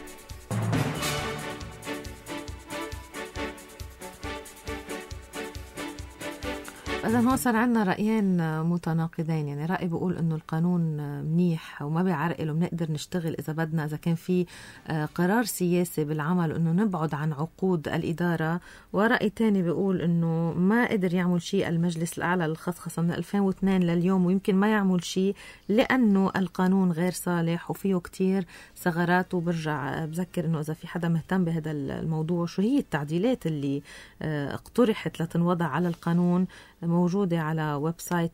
إذا هو صار عنا رأيين متناقضين. يعني رأي بيقول إنه القانون منيح وما بيعرقل وبنقدر نشتغل إذا بدنا، إذا كان في قرار سياسي بالعمل إنه نبعد عن عقود الإدارة، ورأي تاني بيقول إنه ما قدر يعمل شيء المجلس الأعلى للخصخصة من 2002 لليوم، ويمكن ما يعمل شيء لأنه القانون غير صالح وفيه كتير ثغرات. وبرجع بذكر إنه إذا في حدا مهتم بهذا الموضوع شو هي التعديلات اللي اقترحت لتنوضع على القانون، موجودة على ويب سايت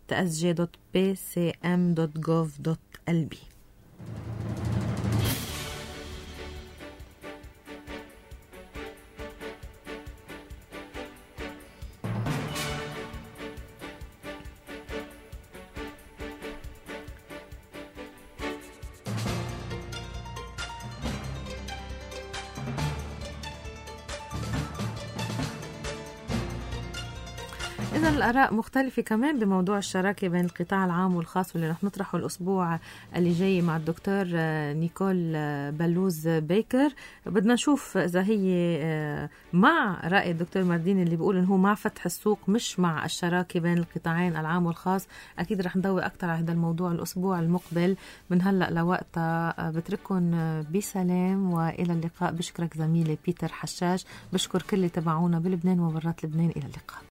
tsj.pcm.gov.lb. إذا الآراء مختلفة كمان بموضوع الشراكة بين القطاع العام والخاص، واللي رح نطرحه الأسبوع اللي جاي مع الدكتور نيكول بلوز بيكر. بدنا نشوف إذا هي مع رأي الدكتور ماردين اللي بيقول إنه هو مع فتح السوق مش مع الشراكة بين القطاعين العام والخاص. أكيد رح نضوي أكتر على هذا الموضوع الأسبوع المقبل. من هلأ لوقتها بترككم بسلام وإلى اللقاء. بشكرك زميلي بيتر حشاش، بشكر كل اللي تابعونا بلبنان وبرات لبنان. إلى اللقاء.